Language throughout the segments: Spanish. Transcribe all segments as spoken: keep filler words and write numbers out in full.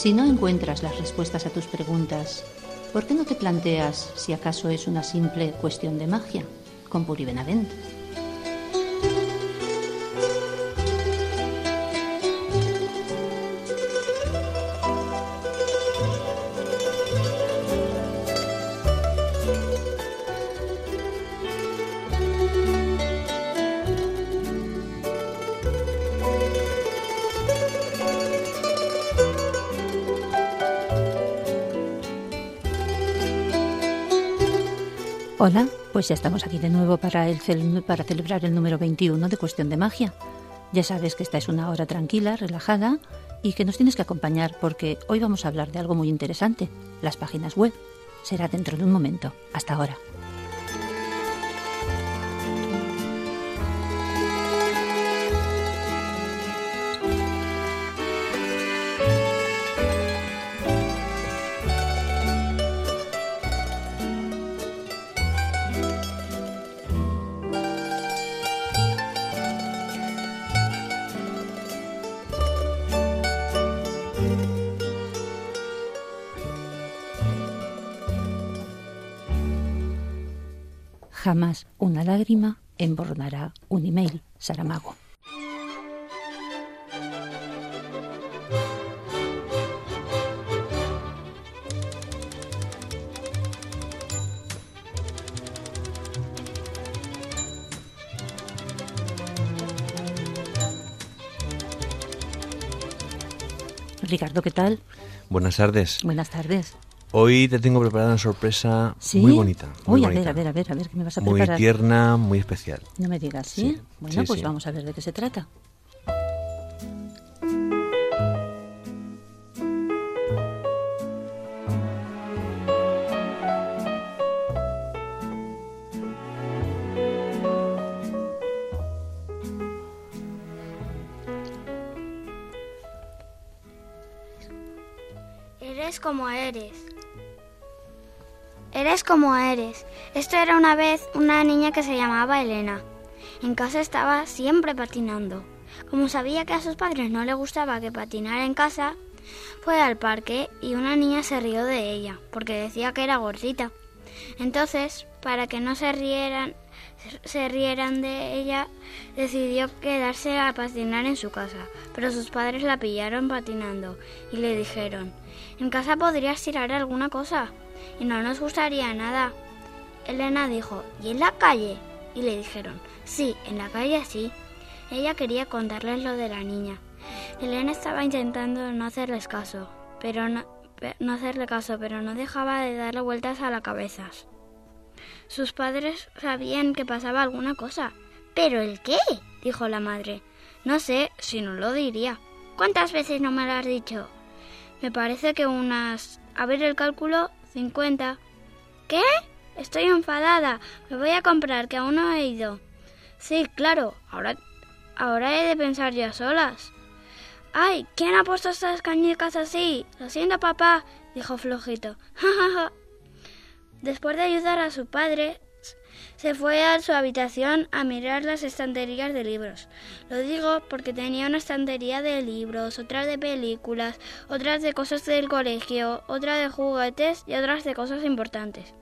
Si no encuentras las respuestas a tus preguntas, ¿por qué no te planteas si acaso es una simple cuestión de magia? Con Puri Benavent. Hola, pues ya estamos aquí de nuevo para, el cel- para celebrar el número veintiuno de Cuestión de Magia. Ya sabes que esta es una hora tranquila, relajada y que nos tienes que acompañar porque hoy vamos a hablar de algo muy interesante, las páginas web. Será dentro de un momento. Hasta ahora. Jamás una lágrima emborronará un email. Saramago. Ricardo, ¿qué tal? Buenas tardes. Buenas tardes. Hoy te tengo preparada una sorpresa ¿Sí? muy bonita. Muy Uy, a bonita. ver, a ver, a ver, a ver, ¿qué me vas a Muy preparar? tierna, muy especial. No me digas, ¿sí? Sí, Bueno, sí, pues sí. vamos a ver de qué se trata. Eres como eres. Eres como eres. Esto era una vez una niña que se llamaba Elena. En casa estaba siempre patinando. Como sabía que a sus padres no le gustaba que patinara en casa, fue al parque y una niña se rió de ella porque decía que era gordita. Entonces, para que no se rieran, se rieran de ella, decidió quedarse a patinar en su casa. Pero sus padres la pillaron patinando y le dijeron: «En casa podrías tirar alguna cosa y no nos gustaría nada». Elena dijo: «¿Y en la calle?». Y le dijeron: «Sí, en la calle sí». Ella quería contarles lo de la niña. Elena estaba intentando no hacerles caso, pero no, no hacerle caso, pero no dejaba de darle vueltas a la cabeza. Sus padres sabían que pasaba alguna cosa. «¿Pero el qué?», dijo la madre. «No sé, si no lo diría». «¿Cuántas veces no me lo has dicho?». «Me parece que unas... A ver el cálculo, cincuenta». «¿Qué? Estoy enfadada. Me voy a comprar, que aún no he ido». «Sí, claro. Ahora, ahora he de pensar yo a solas». «Ay, ¿quién ha puesto estas cañicas así? Lo siento, papá», dijo flojito. «Ja, ja, ja». Después de ayudar a su padre, se fue a su habitación a mirar las estanterías de libros. Lo digo porque tenía una estantería de libros, otra de películas, otras de cosas del colegio, otra de juguetes y otras de cosas importantes,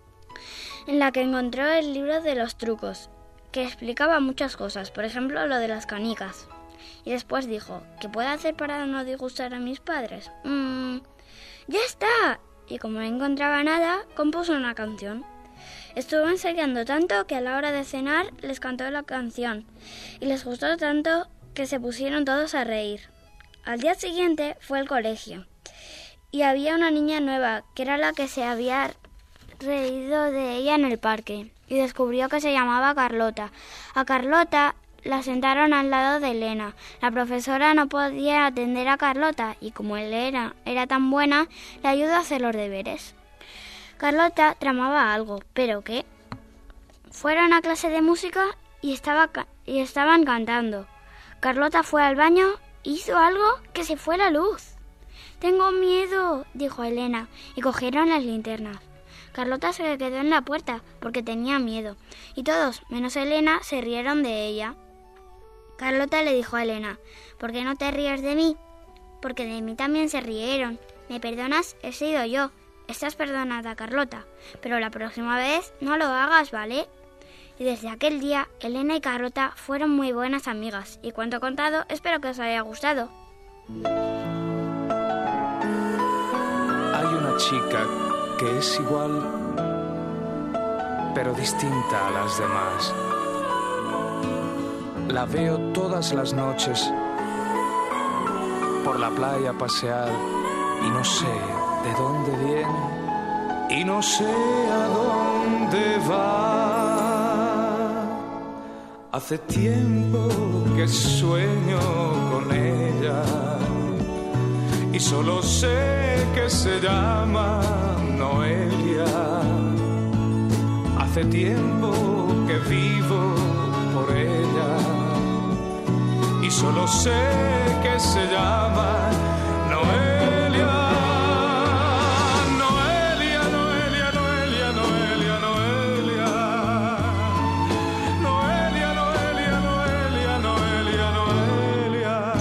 en la que encontró el libro de los trucos, que explicaba muchas cosas, por ejemplo lo de las canicas. Y después dijo: ¿qué puedo hacer para no disgustar a mis padres? Mmm, ¡ya está! Y como no encontraba nada, compuso una canción. Estuvo ensayando tanto que a la hora de cenar les cantó la canción y les gustó tanto que se pusieron todos a reír. Al día siguiente fue al colegio y había una niña nueva que era la que se había reído de ella en el parque y descubrió que se llamaba Carlota. A Carlota la sentaron al lado de Elena. La profesora no podía atender a Carlota y como Elena era tan buena, le ayudó a hacer los deberes. Carlota tramaba algo, ¿pero qué? Fueron a clase de música y, estaba ca- y estaban cantando. Carlota fue al baño e hizo algo que se fue la luz. «Tengo miedo», dijo Elena, y cogieron las linternas. Carlota se quedó en la puerta porque tenía miedo, y todos, menos Elena, se rieron de ella. Carlota le dijo a Elena: «¿Por qué no te ríes de mí?». porque de mí también se rieron. ¿Me perdonas? He sido yo. Estás perdonada, Carlota, pero la próxima vez no lo hagas, ¿vale? Y desde aquel día, Elena y Carlota fueron muy buenas amigas. Y cuanto he contado, espero que os haya gustado. Hay una chica que es igual, pero distinta a las demás. La veo todas las noches por la playa pasear y no sé de dónde viene y no sé a dónde va. Hace tiempo que sueño con ella y solo sé que se llama Noelia. Hace tiempo que vivo por ella y solo sé que se llama Noelia. Noelia, Noelia, Noelia, Noelia, Noelia. Noelia, Noelia, Noelia, Noelia, Noelia.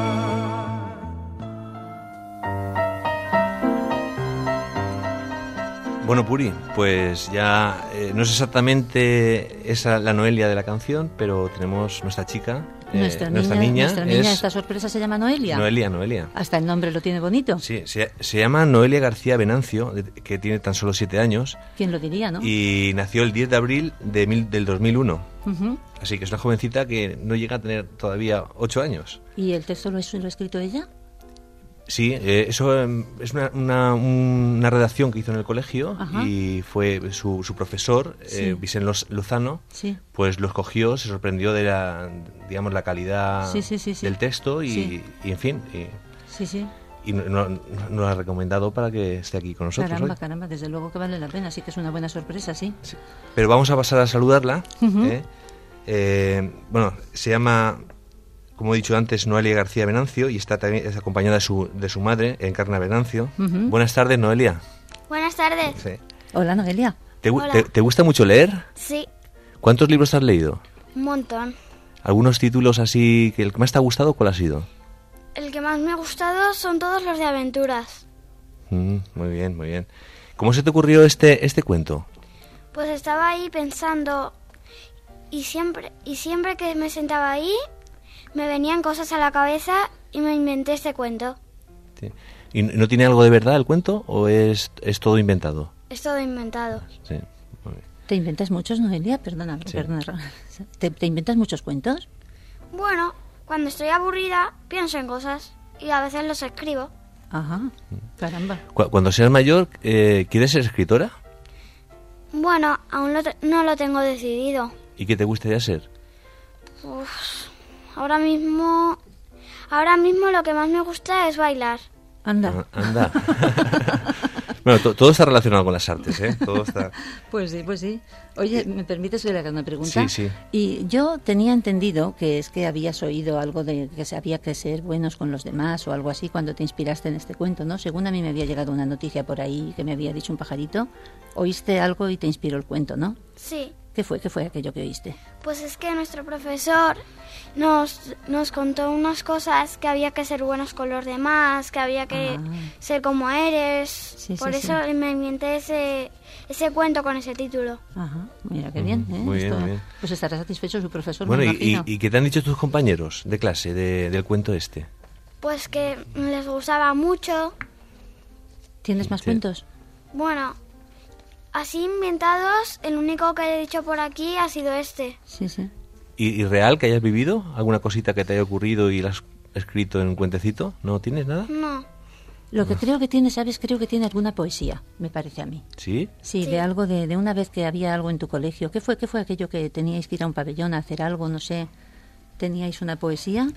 Bueno, Puri, pues ya eh, no es exactamente esa la Noelia de la canción, pero tenemos nuestra chica, eh, Nuestra, nuestra niña, niña, nuestra niña, es esta sorpresa se llama Noelia. Noelia, Noelia. Hasta el nombre lo tiene bonito. Sí, se, se llama Noelia García Venancio, de- que tiene tan solo siete años, ¿Quién lo diría, no? y nació el diez de abril de mil- del dos mil uno. Ujú. Así que es una jovencita que no llega a tener todavía ocho años. ¿Y el texto lo, es- lo ha escrito ella? Sí, eh, eso eh, es una, una, una redacción que hizo en el colegio. Ajá. Y fue su, su profesor, Sí. eh, Vicente Loz- Lozano, Sí. pues lo escogió, se sorprendió de la, digamos, la calidad Sí, sí, sí, sí. del texto y, Sí. y, en fin, y, Sí, sí. y no- no- nos lo ha recomendado para que esté aquí con nosotros Caramba, hoy. caramba, desde luego que vale la pena, sí que es una buena sorpresa, sí. Sí. Pero vamos a pasar a saludarla. Ujú. ¿eh? Eh, bueno, se llama, como he dicho antes, Noelia García Venancio y está también es acompañada de su, de su madre, Encarna Venancio. Ujú. Buenas tardes, Noelia. Buenas tardes. Sí. Hola, Noelia. ¿Te, gu- Hola. te- te gusta mucho leer? Sí, ¿Cuántos libros has leído? un montón. ¿Algunos títulos así que el que más te ha gustado, cuál ha sido? El que más me ha gustado son todos los de aventuras. Mm, muy bien, muy bien. ¿Cómo se te ocurrió este, este cuento? Pues estaba ahí pensando y siempre, y siempre que me sentaba ahí me venían cosas a la cabeza y me inventé este cuento. Sí. ¿Y no tiene algo de verdad el cuento o es, es todo inventado? Es todo inventado. Sí, muy bien. ¿Te inventas muchos, Noelia? Perdona, Sí. perdona. ¿Te, te inventas muchos cuentos? Bueno, cuando estoy aburrida pienso en cosas y a veces los escribo. Ajá, caramba. Cu- Cuando seas mayor, eh, ¿quieres ser escritora? Bueno, aún lo te- no lo tengo decidido. ¿Y qué te gustaría ser? Uf, ahora mismo, ahora mismo lo que más me gusta es bailar. Anda. Ah, anda. Bueno, to- todo está relacionado con las artes, ¿eh? Todo está... Pues sí, pues sí. Oye, ¿me permites que le haga una pregunta? Sí, sí. Y yo tenía entendido que es que habías oído algo de que se había que ser buenos con los demás o algo así cuando te inspiraste en este cuento, ¿no? Según a mí me había llegado una noticia por ahí que me había dicho un pajarito, oíste algo y te inspiró el cuento, ¿no? Sí, ¿Qué fue? ¿Qué fue aquello que oíste? pues es que nuestro profesor nos, nos contó unas cosas que había que ser buenos con los demás, que había que Ah. ser como eres. Sí, Por sí, eso me inventé ese, ese cuento con ese título. Ajá, mira qué bien, ¿eh? muy bien, muy bien. Pues estará satisfecho su profesor, Bueno, me y, imagino. y, ¿y qué te han dicho tus compañeros de clase de- del cuento este? Pues que les gustaba mucho. ¿Tienes más Sí. cuentos? Bueno, así inventados, el único que he dicho por aquí ha sido este. Sí, sí. ¿Y, y real que hayas vivido? ¿Alguna cosita que te haya ocurrido y la has escrito en un cuentecito? ¿No tienes nada? No, Lo que creo que tiene, ¿sabes? Creo que tiene alguna poesía, me parece a mí. ¿Sí? Sí, Sí. de algo de, de una vez que había algo en tu colegio. ¿Qué fue? ¿Qué fue aquello que teníais que ir a un pabellón a hacer algo? No sé. ¿Teníais una poesía?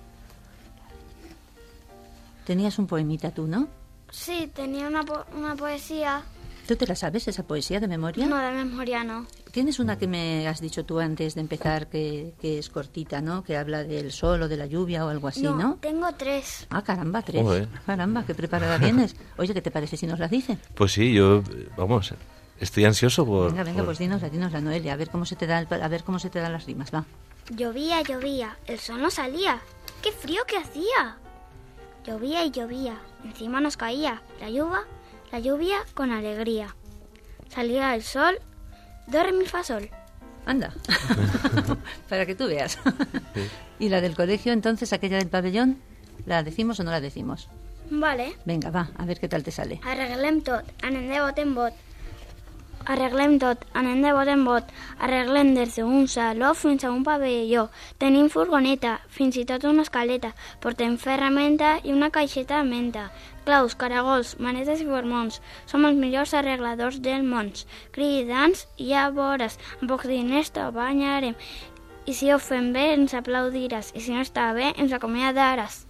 Tenías un poemita tú, ¿no? sí, tenía una, po- una poesía. ¿Tú te la sabes, esa poesía de memoria? No, de memoria no. Tienes una que me has dicho tú antes de empezar que, que es cortita, ¿no? Que habla del sol o de la lluvia o algo así, ¿no? tengo tres. Ah, caramba, tres. Joder. Caramba, qué preparada vienes. Oye, ¿qué te parece si nos la dice? Pues sí, yo, eh, vamos, estoy ansioso por... Venga, venga, por- pues dinos, dinos la Noelia, a ver cómo se te da el- a ver cómo se te dan las rimas, va. Llovía, llovía, el sol no salía. ¡Qué frío que hacía! Llovía y llovía, encima nos caía la lluvia, la lluvia con alegría. Salía el sol, do, re, mi, fa, sol. Anda, para que tú veas. Sí. ¿Y la del colegio, entonces, aquella del pabellón, la decimos o no la decimos? Vale. Venga, va, a ver qué tal te sale. Arreglem tot, anem de bot en bot. Arreglem tot, anem de bot en bot. Arreglem des d'un saló fins a un pavelló. Tenim furgoneta, fins i tot una escaleta. Portem ferramenta i una caixeta de menta. Claus, caragols, manetes i formons. Som els millors arregladors del món. Cridants i ja veuràs, amb pocs diners te banyarem. I si ho fem bé, ens aplaudiràs. I si no està bé, ens acomiadaràs.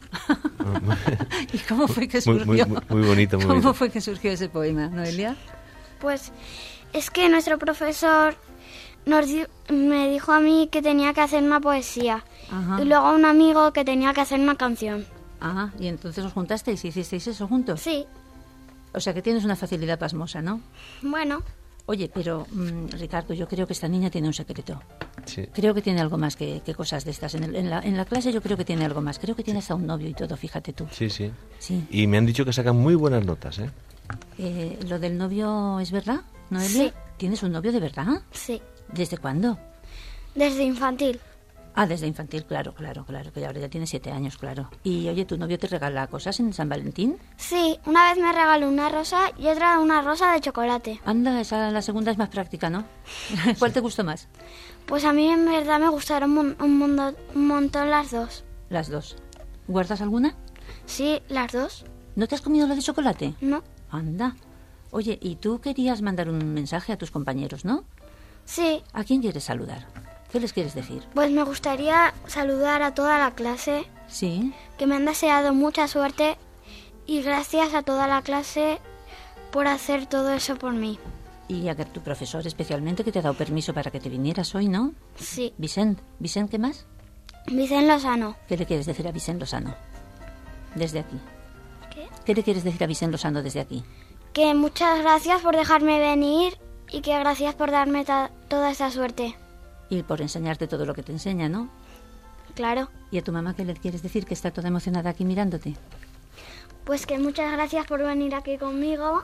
¿Y cómo fue que surgió? Muy, muy, muy bonito, muy ¿Cómo bonito. fue que surgió ese poema, Noelia? Pues es que nuestro profesor nos di- me dijo a mí que tenía que hacer una poesía. Ajá. Y luego a un amigo que tenía que hacer una canción. Ajá, y entonces os juntasteis y hicisteis eso juntos. Sí. O sea que tienes una facilidad pasmosa, ¿no? Bueno. Oye, pero mmm, Ricardo, yo creo que esta niña tiene un secreto. Sí. Creo que tiene algo más que, que cosas de estas. En, el, en, la, en la clase yo creo que tiene algo más. Creo que tiene hasta un novio y todo, fíjate tú. Sí, sí. Sí. Y me han dicho que sacan muy buenas notas, ¿eh? eh ¿Lo del novio es verdad, Noelia? Sí. ¿Tienes un novio de verdad? Sí. ¿Desde cuándo? Desde infantil. Ah, desde infantil, claro, claro, claro, que ahora ya tiene siete años, claro. Y oye, ¿tu novio te regala cosas en San Valentín? Sí, una vez me regaló una rosa y otra una rosa de chocolate. Anda, esa la segunda es más práctica, ¿no? ¿Cuál te gustó más? Pues a mí en verdad me gustaron un, un, mundo, un montón las dos. Las dos. ¿Guardas alguna? Sí, las dos. ¿No te has comido la de chocolate? No. Anda. Oye, y tú querías mandar un mensaje a tus compañeros, ¿no? Sí. ¿A quién quieres saludar? ¿Qué les quieres decir? Pues me gustaría saludar a toda la clase. Sí. Que me han deseado mucha suerte y gracias a toda la clase por hacer todo eso por mí. Y a tu profesor especialmente, que te ha dado permiso para que te vinieras hoy, ¿no? Sí. Vicent. ¿Vicent qué más? Vicent Lozano. ¿Qué le quieres decir a Vicent Lozano desde aquí? ¿Qué? ¿Qué le quieres decir a Vicent Lozano desde aquí? Que muchas gracias por dejarme venir y que gracias por darme ta- toda esa suerte. Y por enseñarte todo lo que te enseña, ¿no? Claro. ¿Y a tu mamá qué le quieres decir, que está toda emocionada aquí mirándote? Pues que muchas gracias por venir aquí conmigo.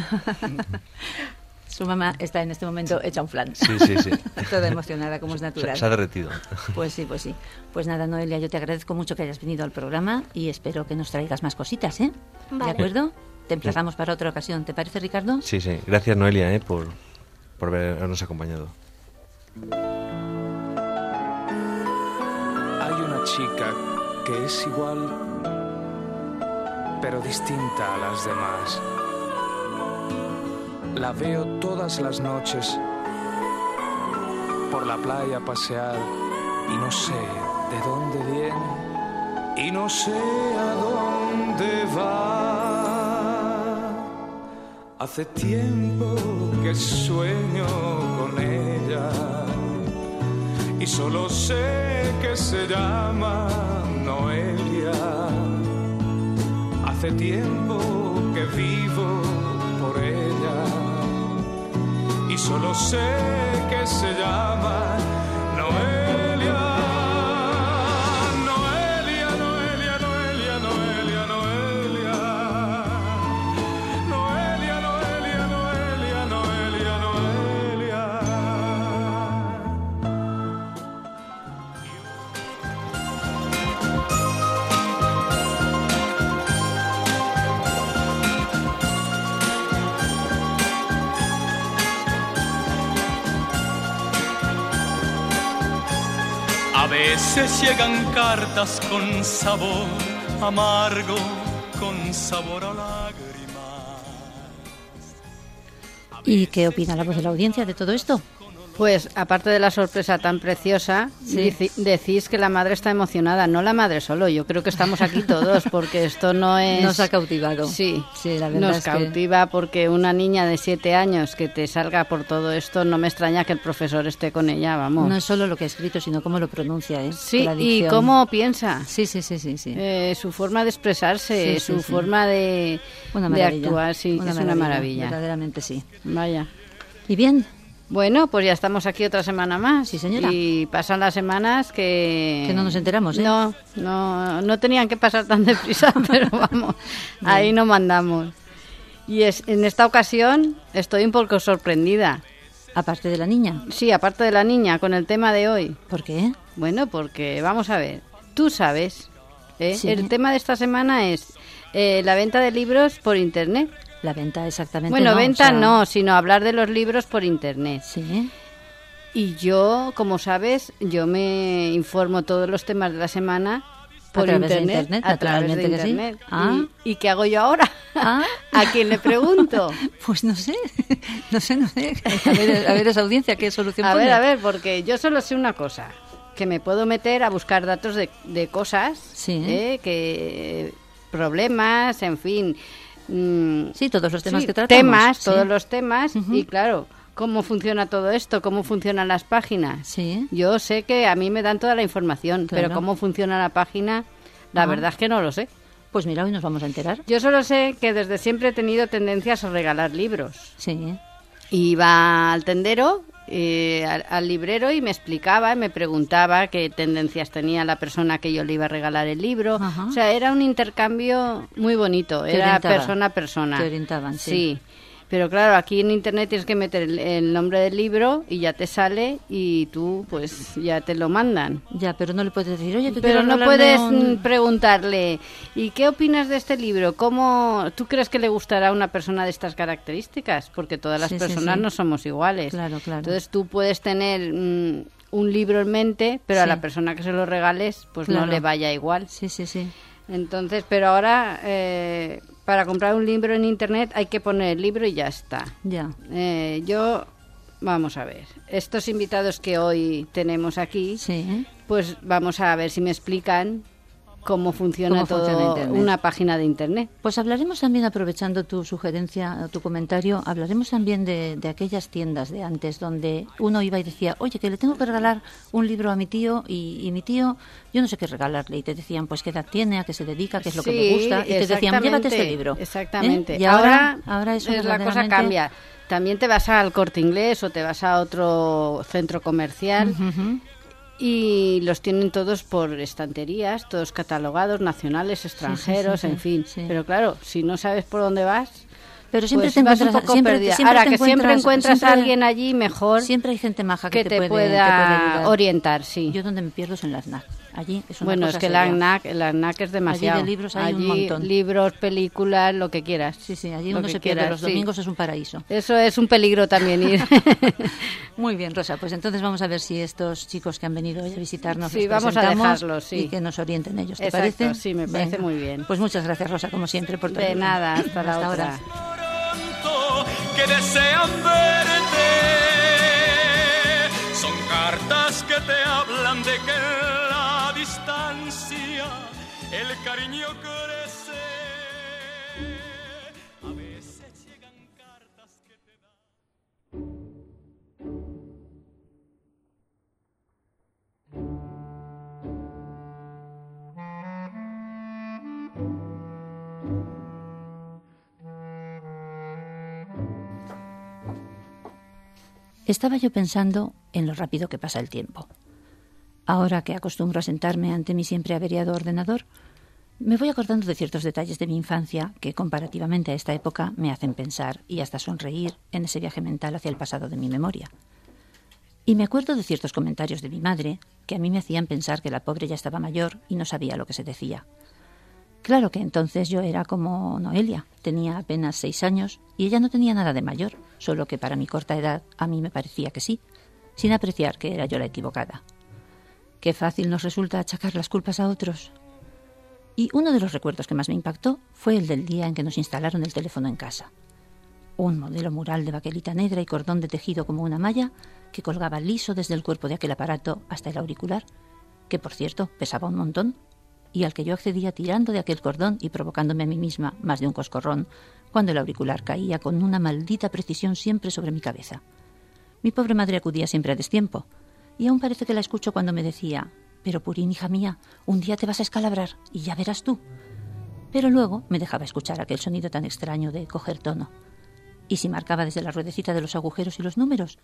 Su mamá está en este momento hecha un flan. Sí, sí, sí. Toda emocionada, como es natural. Se, se ha derretido. Pues sí, pues sí. Pues nada, Noelia, yo te agradezco mucho que hayas venido al programa y espero que nos traigas más cositas, ¿eh? Vale. ¿De acuerdo? Te emplazamos para otra ocasión. ¿Te parece, Ricardo? Sí, sí. Gracias, Noelia, ¿eh? por, por habernos acompañado. Hay una chica que es igual, pero distinta a las demás. La veo todas las noches por la playa pasear y no sé de dónde viene y no sé a dónde va. Hace tiempo que sueño con ella y solo sé que se llama Noelia. Hace tiempo que vivo por ella y solo sé que se llama Noelia. Noelia, Noelia, Noelia, Noelia, Noelia. Noelia, Noelia, Noelia, Noelia, Noelia. A veces llegan cartas con sabor amargo, con sabor a lágrimas. ¿Y qué opina la voz de la audiencia de todo esto? Pues, aparte de la sorpresa tan preciosa, Sí. dici- decís que la madre está emocionada. No la madre solo, yo creo que estamos aquí todos, porque esto no es... Nos ha cautivado. Sí, Sí, la verdad nos es que- cautiva porque una niña de siete años que te salga por todo esto, no me extraña que el profesor esté con ella, vamos. No es solo lo que ha escrito, sino cómo lo pronuncia, ¿eh? Sí, La y dicción. cómo piensa. Sí, sí, sí, sí. sí. Eh, su forma de expresarse, Sí, sí, su sí. forma de, Una de maravilla. actuar, sí, es una maravilla. Verdaderamente sí. Vaya. ¿Y bien? Bueno, pues ya estamos aquí otra semana más. Sí, señora. Y pasan las semanas que... Que no nos enteramos, ¿eh? No, no, no tenían que pasar tan deprisa, pero vamos, ahí no mandamos. Y es, en esta ocasión estoy un poco sorprendida. Aparte de la niña. Sí, aparte de la niña, con el tema de hoy. ¿Por qué? Bueno, porque vamos a ver, tú sabes, ¿eh? Sí. El tema de esta semana es eh, la venta de libros por Internet. La venta exactamente Bueno, no, venta o sea, no, sino hablar de los libros por Internet. Sí. Y yo, como sabes, yo me informo todos los temas de la semana por A través de Internet, Internet, a través de naturalmente que sí. Internet. Ah. ¿Y, ¿Y qué hago yo ahora? Ah. ¿A quién le pregunto? Pues no sé, no sé, no sé. A ver, a ver esa audiencia, ¿qué solución A pone? ver, a ver, porque yo solo sé una cosa, que me puedo meter a buscar datos de, de cosas, Sí. ¿eh? que problemas, en fin. mm, Sí, todos los temas sí, que tratamos. temas, sí. todos los temas, Ujú. y claro, cómo funciona todo esto, cómo funcionan las páginas. Sí. Yo sé que a mí me dan toda la información, Claro. pero cómo funciona la página, la Ah. verdad es que no lo sé. Pues mira, hoy nos vamos a enterar. Yo solo sé que desde siempre he tenido tendencias a regalar libros. Sí. Iba al tendero, eh, al, al librero, y me explicaba, me preguntaba qué tendencias tenía la persona que yo le iba a regalar el libro. Ajá. O sea, era un intercambio muy bonito, Te era orientaba. persona a persona. Te orientaban, sí. Sí. Pero claro, aquí en Internet tienes que meter el, el nombre del libro y ya te sale y tú pues ya te lo mandan. Ya, pero no le puedes decir, oye, que Pero quiero no regalarme puedes un- mm, preguntarle, ¿y qué opinas de este libro? ¿Cómo tú crees que le gustará a una persona de estas características? Porque todas las Sí, sí, personas sí. no somos iguales. Claro, claro. Entonces tú puedes tener mm, un libro en mente, pero a Sí. la persona que se lo regales pues Claro. no le vaya igual. Sí, sí, sí. Entonces, pero ahora eh, para comprar un libro en Internet hay que poner el libro y ya está. Ya. Eh, yo, vamos a ver, estos invitados que hoy tenemos aquí, Sí. pues vamos a ver si me explican cómo funciona Cómo todo funciona Internet. una página de Internet. Pues hablaremos también, aprovechando tu sugerencia, tu comentario, hablaremos también de, de aquellas tiendas de antes donde uno iba y decía, oye, que le tengo que regalar un libro a mi tío y, y mi tío, yo no sé qué regalarle. Y te decían, pues qué edad tiene, a qué se dedica, qué es lo que le Sí, gusta. Y te decían, llévate este exactamente, libro. Exactamente. ¿Eh? Y ahora, ahora, ahora eso es la cosa verdaderamente- cambia. También te vas al Corte Inglés o te vas a otro centro comercial. Ujú. Y los tienen todos por estanterías, todos catalogados, nacionales, extranjeros, sí, sí, en fin. sí. Pero claro, si no sabes por dónde vas, Pero siempre pues te vas un encuentras, poco siempre, perdida. siempre Ahora, te que siempre encuentras siempre- a alguien allí mejor Siempre hay gente maja que, que te, te, puede, te puede pueda ayudar. orientar, sí. Yo donde me pierdo es en la FNAC. Allí es una Bueno, cosa es que seria. la ANAC, la ANAC es demasiado. Allí de libros hay un Allí, montón. libros, películas, lo que quieras. Sí, sí, allí Lo uno que se pierde quieras, los sí. domingos, es un paraíso. Eso es un peligro también ir. Muy bien, Rosa, pues entonces vamos a ver si estos chicos que han venido hoy a visitarnos Sí, los vamos a presentamos dejarlos, sí. y que nos orienten ellos, ¿te Exacto, parece? sí, me parece muy bien. Pues muchas gracias, Rosa, como siempre, por tu De ayuda. nada, hasta la Hasta otra. ahora. Pronto que desean verte. Son cartas que te hablan de que en la distancia el cariño crece. A veces llegan cartas que te dan. Estaba yo pensando en lo rápido que pasa el tiempo. Ahora que acostumbro a sentarme ante mi siempre averiado ordenador, me voy acordando de ciertos detalles de mi infancia que, comparativamente a esta época, me hacen pensar y hasta sonreír en ese viaje mental hacia el pasado de mi memoria. Y me acuerdo de ciertos comentarios de mi madre que a mí me hacían pensar que la pobre ya estaba mayor y no sabía lo que se decía. Claro que entonces yo era como Noelia, tenía apenas seis años y ella no tenía nada de mayor, solo que para mi corta edad a mí me parecía que sí, sin apreciar que era yo la equivocada. Qué fácil nos resulta achacar las culpas a otros. Y uno de los recuerdos que más me impactó fue el del día en que nos instalaron el teléfono en casa. Un modelo mural de baquelita negra y cordón de tejido como una malla que colgaba liso desde el cuerpo de aquel aparato hasta el auricular, que por cierto pesaba un montón, y al que yo accedía tirando de aquel cordón y provocándome a mí misma más de un coscorrón cuando el auricular caía con una maldita precisión siempre sobre mi cabeza. Mi pobre madre acudía siempre a destiempo, y aún parece que la escucho cuando me decía: «Pero Purín, hija mía, un día te vas a escalabrar y ya verás tú». Pero luego me dejaba escuchar aquel sonido tan extraño de coger tono. Y si marcaba desde la ruedecita de los agujeros y los números,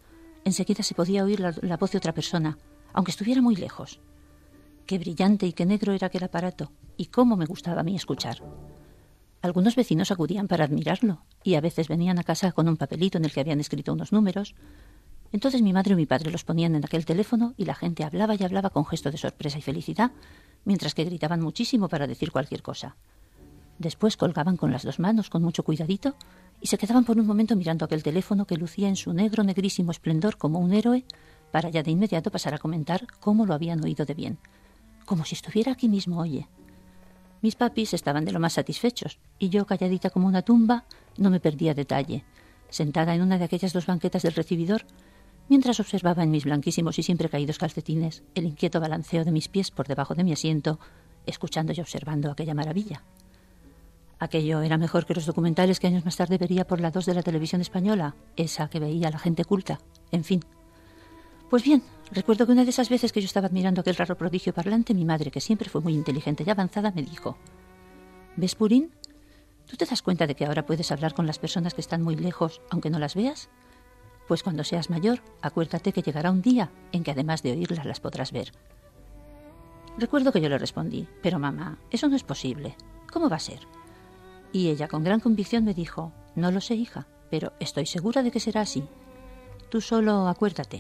enseguida se podía oír la, la voz de otra persona, aunque estuviera muy lejos. Qué brillante y qué negro era aquel aparato, y cómo me gustaba a mí escuchar. Algunos vecinos acudían para admirarlo, y a veces venían a casa con un papelito en el que habían escrito unos números. Entonces mi madre o mi padre los ponían en aquel teléfono y la gente hablaba y hablaba con gesto de sorpresa y felicidad, mientras que gritaban muchísimo para decir cualquier cosa. Después colgaban con las dos manos con mucho cuidadito y se quedaban por un momento mirando aquel teléfono que lucía en su negro negrísimo esplendor como un héroe, para ya de inmediato pasar a comentar cómo lo habían oído de bien. Como si estuviera aquí mismo, oye. Mis papis estaban de lo más satisfechos, y yo, calladita como una tumba, no me perdía detalle, sentada en una de aquellas dos banquetas del recibidor, mientras observaba en mis blanquísimos y siempre caídos calcetines el inquieto balanceo de mis pies por debajo de mi asiento, escuchando y observando aquella maravilla. Aquello era mejor que los documentales que años más tarde vería por la dos de la televisión española, esa que veía la gente culta, en fin. Pues bien, recuerdo que una de esas veces que yo estaba admirando aquel raro prodigio parlante, mi madre, que siempre fue muy inteligente y avanzada, me dijo: ¿Ves, Purín? ¿Tú te das cuenta de que ahora puedes hablar con las personas que están muy lejos, aunque no las veas? Pues cuando seas mayor, acuérdate que llegará un día en que además de oírlas las podrás ver. Recuerdo que yo le respondí: pero mamá, eso no es posible. ¿Cómo va a ser? Y ella con gran convicción me dijo: no lo sé, hija, pero estoy segura de que será así. Tú solo acuérdate.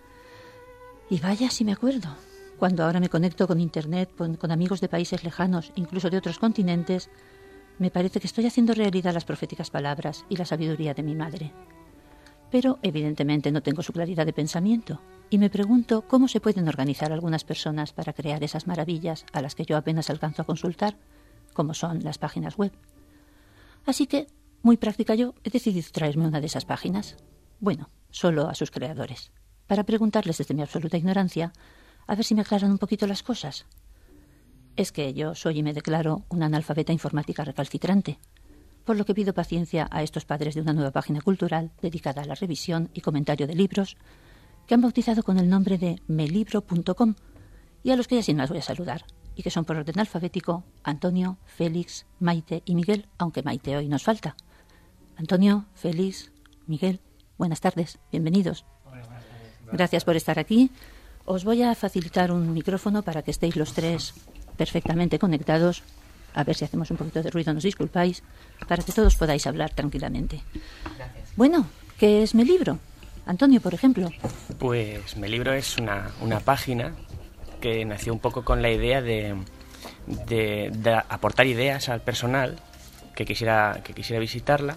Y vaya si me acuerdo. Cuando ahora me conecto con Internet, con, con amigos de países lejanos, incluso de otros continentes, me parece que estoy haciendo realidad las proféticas palabras y la sabiduría de mi madre. Pero evidentemente no tengo su claridad de pensamiento, y me pregunto cómo se pueden organizar algunas personas para crear esas maravillas a las que yo apenas alcanzo a consultar, como son las páginas web. Así que, muy práctica yo, he decidido traerme una de esas páginas. Bueno, solo a sus creadores, para preguntarles desde mi absoluta ignorancia a ver si me aclaran un poquito las cosas. Es que yo soy y me declaro una analfabeta informática recalcitrante, por lo que pido paciencia a estos padres de una nueva página cultural dedicada a la revisión y comentario de libros, que han bautizado con el nombre de melibro punto com, y a los que ya sin más voy a saludar, y que son por orden alfabético Antonio, Félix, Maite y Miguel, aunque Maite hoy nos falta. Antonio, Félix, Miguel, buenas tardes, bienvenidos. Gracias por estar aquí. Os voy a facilitar un micrófono para que estéis los tres perfectamente conectados. A ver si hacemos un poquito de ruido, nos disculpáis, para que todos podáis hablar tranquilamente. Gracias. Bueno, ¿qué es Melibro? Antonio, por ejemplo. Pues Melibro es una, una página que nació un poco con la idea de, de, de aportar ideas al personal que quisiera, que quisiera visitarla,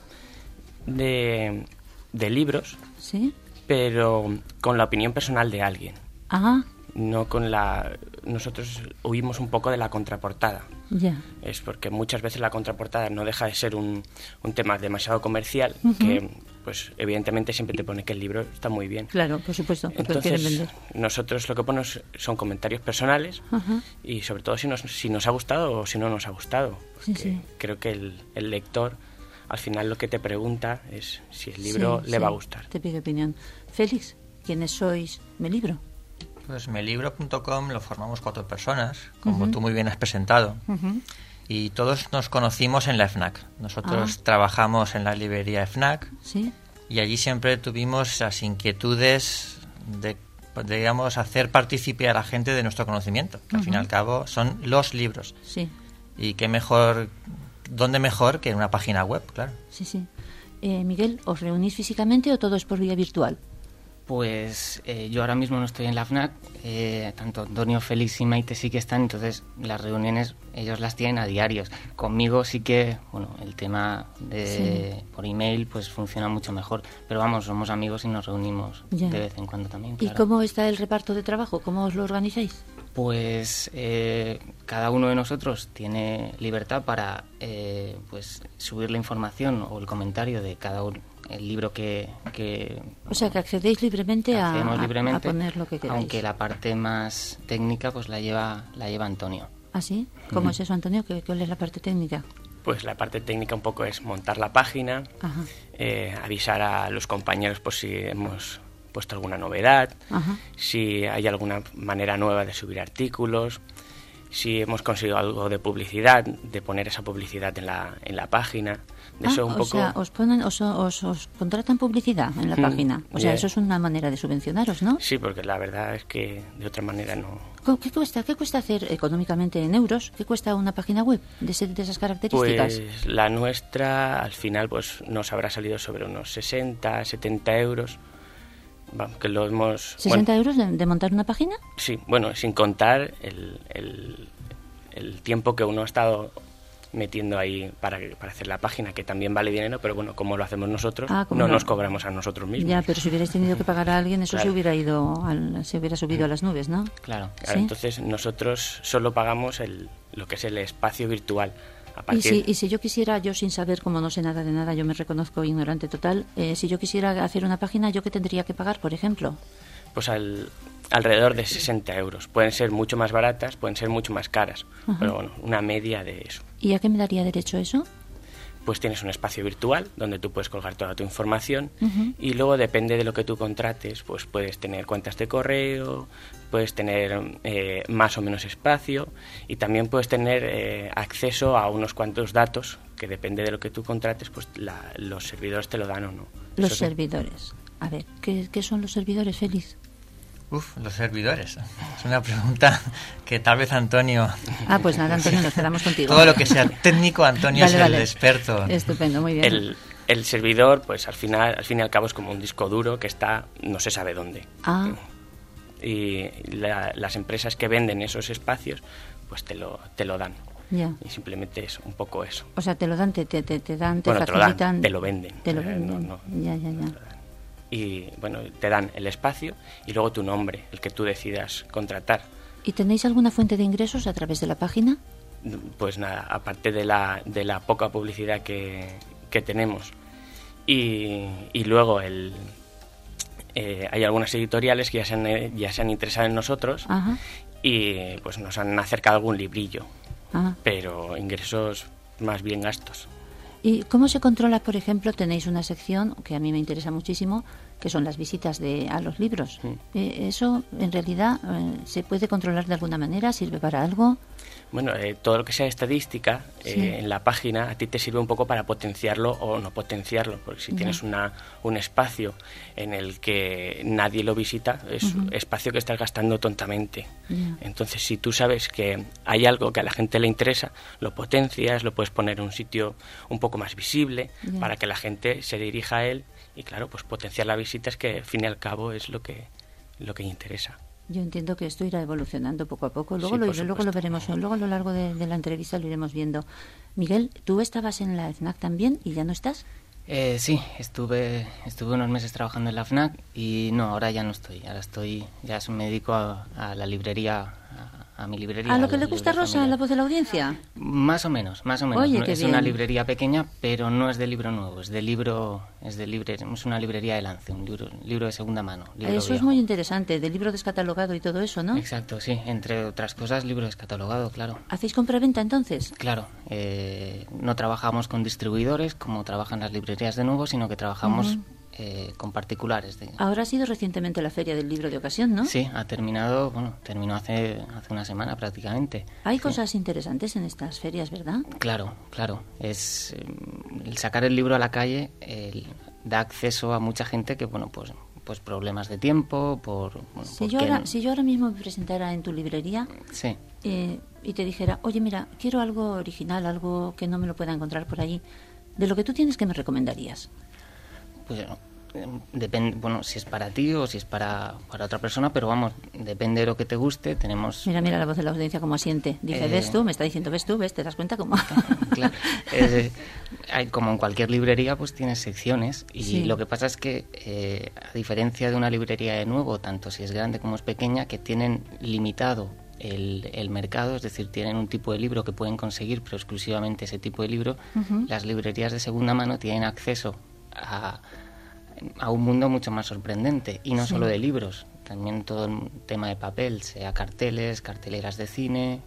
de, de libros, ¿sí?, pero con la opinión personal de alguien. Ah. No con la... Nosotros huimos un poco de la contraportada. Ya. Es porque muchas veces la contraportada no deja de ser un, un tema demasiado comercial, uh-huh. que pues evidentemente siempre te pone que el libro está muy bien. Claro, por supuesto. Entonces, nosotros lo que ponemos son comentarios personales, uh-huh. y sobre todo si nos, si nos ha gustado o si no nos ha gustado. Sí, sí. Creo que el, el lector al final lo que te pregunta es si el libro sí, le sí. va a gustar. Te pide opinión. Félix, ¿quiénes sois Melibro? Pues melibro punto com lo formamos cuatro personas, como uh-huh. tú muy bien has presentado. Uh-huh. Y todos nos conocimos en la FNAC. Nosotros ah. trabajamos en la librería FNAC. ¿Sí? Y allí siempre tuvimos las inquietudes de, de digamos, hacer partícipe a la gente de nuestro conocimiento, que uh-huh. al fin y al cabo son los libros. Sí. Y qué mejor, dónde mejor que en una página web, claro. Sí, sí. Eh, Miguel, ¿os reunís físicamente o todo es por vía virtual? Pues eh, yo ahora mismo no estoy en la FNAC, eh, tanto Antonio, Félix y Maite sí que están, entonces las reuniones ellos las tienen a diarios. Conmigo sí que, bueno, el tema de sí. por email pues funciona mucho mejor, pero vamos, somos amigos y nos reunimos ya. de vez en cuando también. Claro. ¿Y cómo está el reparto de trabajo? ¿Cómo os lo organizáis? Pues eh, cada uno de nosotros tiene libertad para eh, pues subir la información o el comentario de cada uno. El libro que, que... O sea, que accedéis libremente, a, libremente a poner lo que queráis. Aunque la parte más técnica pues la lleva la lleva Antonio. ¿Ah, sí? ¿Cómo uh-huh. es eso, Antonio? ¿Qué, ¿Cuál es la parte técnica? Pues la parte técnica un poco es montar la página, eh, avisar a los compañeros por si hemos puesto alguna novedad, Ajá. si hay alguna manera nueva de subir artículos, si hemos conseguido algo de publicidad, de poner esa publicidad en la, en la página. De ah, eso un o poco... sea, os, ponen, os, os, os contratan publicidad en la Mm, página. O sea, yeah. eso es una manera de subvencionaros, ¿no? Sí, porque la verdad es que de otra manera no... ¿Qué cuesta, qué cuesta hacer económicamente en euros? ¿Qué cuesta una página web de, ese, de esas características? Pues la nuestra al final pues nos habrá salido sobre unos sesenta, setenta euros. Vamos, que lo hemos... ¿sesenta bueno, euros de, de montar una página? Sí, bueno, sin contar el, el, el tiempo que uno ha estado metiendo ahí para, para hacer la página, que también vale dinero, pero bueno, como lo hacemos nosotros, Ah, como no no. nos cobramos a nosotros mismos. Ya, pero si hubierais tenido que pagar a alguien, eso Claro. se hubiera ido, al, se hubiera subido a las nubes, ¿no? Claro. Claro, ¿Sí? entonces nosotros solo pagamos el, lo que es el espacio virtual. A Y partir... si, y si yo quisiera, yo sin saber, como no sé nada de nada, yo me reconozco ignorante total, eh, si yo quisiera hacer una página, ¿yo qué tendría que pagar, por ejemplo? Pues al, alrededor de sesenta euros. Pueden ser mucho más baratas, pueden ser mucho más caras, Ajá. pero bueno, una media de eso. ¿Y a qué me daría derecho eso? Pues tienes un espacio virtual donde tú puedes colgar toda tu información Ujú. y luego depende de lo que tú contrates, pues puedes tener cuentas de correo, puedes tener eh, más o menos espacio y también puedes tener eh, acceso a unos cuantos datos que depende de lo que tú contrates, pues la- los servidores te lo dan o no. Los Eso sí. servidores. A ver, ¿qué, qué son los servidores, Félix? Uf, los servidores. Es una pregunta que tal vez Antonio... Ah, pues nada, Antonio, nos quedamos contigo. Todo lo que sea técnico, Antonio Vale, es vale. el experto. Estupendo, muy bien. El, el servidor, pues al final, al fin y al cabo es como un disco duro que está no se sabe dónde. Ah, Y la- las empresas que venden esos espacios, pues te lo, te lo dan. ya. Y simplemente es un poco eso. O sea, te lo dan, te, te, te, te dan, te Bueno, te lo dan, facilitan... te lo venden. Te lo Eh, venden. no, Ya, ya, ya. Y bueno, te dan el espacio y luego tu nombre, el que tú decidas contratar. ¿Y tenéis alguna fuente de ingresos a través de la página? Pues nada, aparte de la, de la poca publicidad que, que tenemos. Y, y luego el, eh, hay algunas editoriales que ya se han, eh, ya se han interesado en nosotros Ajá, y pues nos han acercado algún librillo, ajá. pero ingresos más bien gastos. ¿Y cómo se controla, por ejemplo, tenéis una sección que a mí me interesa muchísimo, que son las visitas de, a los libros? Mm. Eh, ¿Eso, en realidad, eh, se puede controlar de alguna manera? ¿Sirve para algo? Bueno, eh, todo lo que sea estadística eh, Sí. en la página a ti te sirve un poco para potenciarlo o no potenciarlo, porque si Ya. tienes una, un espacio en el que nadie lo visita, es un espacio que estás gastando tontamente. Ya. Entonces, si tú sabes que hay algo que a la gente le interesa, lo potencias, lo puedes poner en un sitio un poco más visible Ya. para que la gente se dirija a él y, claro, pues potenciar la visita es que, al fin y al cabo, es lo que, lo que interesa. Yo entiendo que esto irá evolucionando poco a poco. Luego, Sí, lo, por luego lo supuesto. veremos, luego a lo largo de, de la entrevista lo iremos viendo. Miguel, ¿tú estabas en la FNAC también y ya no estás? Eh, sí, estuve estuve unos meses trabajando en la FNAC y no, ahora ya no estoy. Ahora estoy, ya me dedico a, a la librería, a, a mi librería. ¿A lo la que le gusta a librería Rosa, familiar. la voz de la audiencia? Más o menos, más o menos. Oye, No, qué es una bien. librería pequeña, pero no es de libro nuevo, es de libro, es de libre, es una librería de lance, un libro, libro de segunda mano. Libro Eso es viejo. muy interesante, de libro descatalogado y todo eso, ¿no? Exacto, sí. Entre otras cosas, libro descatalogado, claro. ¿Hacéis compraventa entonces? Claro, eh, no trabajamos con distribuidores como trabajan las librerías de nuevo, sino que trabajamos Ujú. eh, con particulares. De... Ahora ha sido recientemente la Feria del Libro de Ocasión, ¿no? Sí, ha terminado, bueno, terminó hace, hace una semana prácticamente. Hay Sí. cosas interesantes en estas ferias, ¿verdad? Claro, claro. Es eh, el sacar el libro a la calle el- da acceso a mucha gente que, bueno, pues pues problemas de tiempo, por... Bueno, Si por yo, qué ahora, no- si yo ahora mismo me presentara en tu librería Sí. eh, y te dijera, oye, mira, quiero algo original, algo que no me lo pueda encontrar por allí, de lo que tú tienes, ¿qué me recomendarías? Pues eh, depende, bueno, si es para ti o si es para, para otra persona, pero vamos, depende de lo que te guste, tenemos... Mira, mira la voz de la audiencia como asiente. Dice, Eh, ¿ves tú? Me está diciendo, ¿ves tú? ¿Ves? ¿Te das cuenta cómo? Claro. Eh, hay, como en cualquier librería, pues tienes secciones y Sí. lo que pasa es que, eh, a diferencia de una librería de nuevo, tanto si es grande como es pequeña, que tienen limitado el, el mercado, es decir, tienen un tipo de libro que pueden conseguir, pero exclusivamente ese tipo de libro, Ujú. las librerías de segunda mano tienen acceso a, a un mundo mucho más sorprendente y no Sí. solo de libros, también todo el tema de papel, sea carteles, carteleras de cine,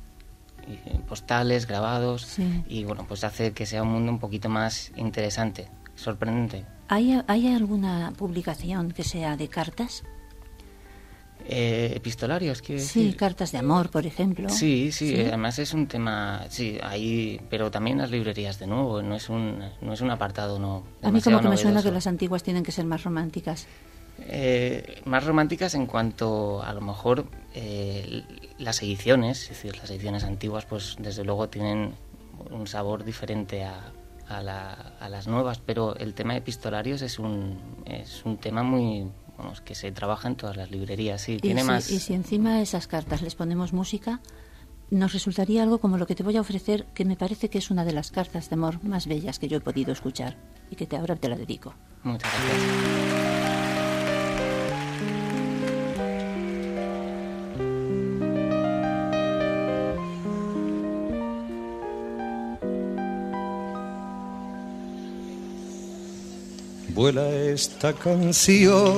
y postales, grabados, Sí. y bueno, pues hace que sea un mundo un poquito más interesante, sorprendente. ¿Hay, ¿Hay alguna publicación que sea de cartas? Eh, epistolarios, quiero Sí, decir. cartas de amor, por ejemplo. Sí, sí, Sí. además es un tema, sí, ahí, pero también las librerías de nuevo, no es un, no es un apartado no. A mí como demasiado que me suena novedoso. que las antiguas tienen que ser más románticas. Eh, más románticas en cuanto a lo mejor eh, las ediciones, es decir, las ediciones antiguas, pues desde luego tienen un sabor diferente a, a, la, a las nuevas, pero el tema de epistolarios es un, es un tema muy, bueno, que se trabaja en todas las librerías, sí, Y tiene si, más. y si encima a esas cartas les ponemos música, nos resultaría algo como lo que te voy a ofrecer, que me parece que es una de las cartas de amor más bellas que yo he podido escuchar y que te, ahora te la dedico. Muchas gracias. Vuela esta canción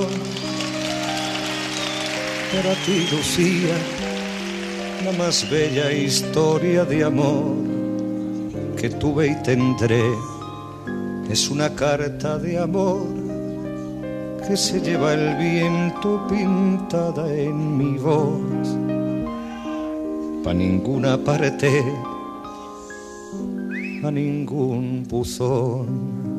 para ti, Lucía, la más bella historia de amor que tuve y tendré. Es una carta de amor que se lleva el viento pintada en mi voz. Pa' ninguna parte, a ningún buzón.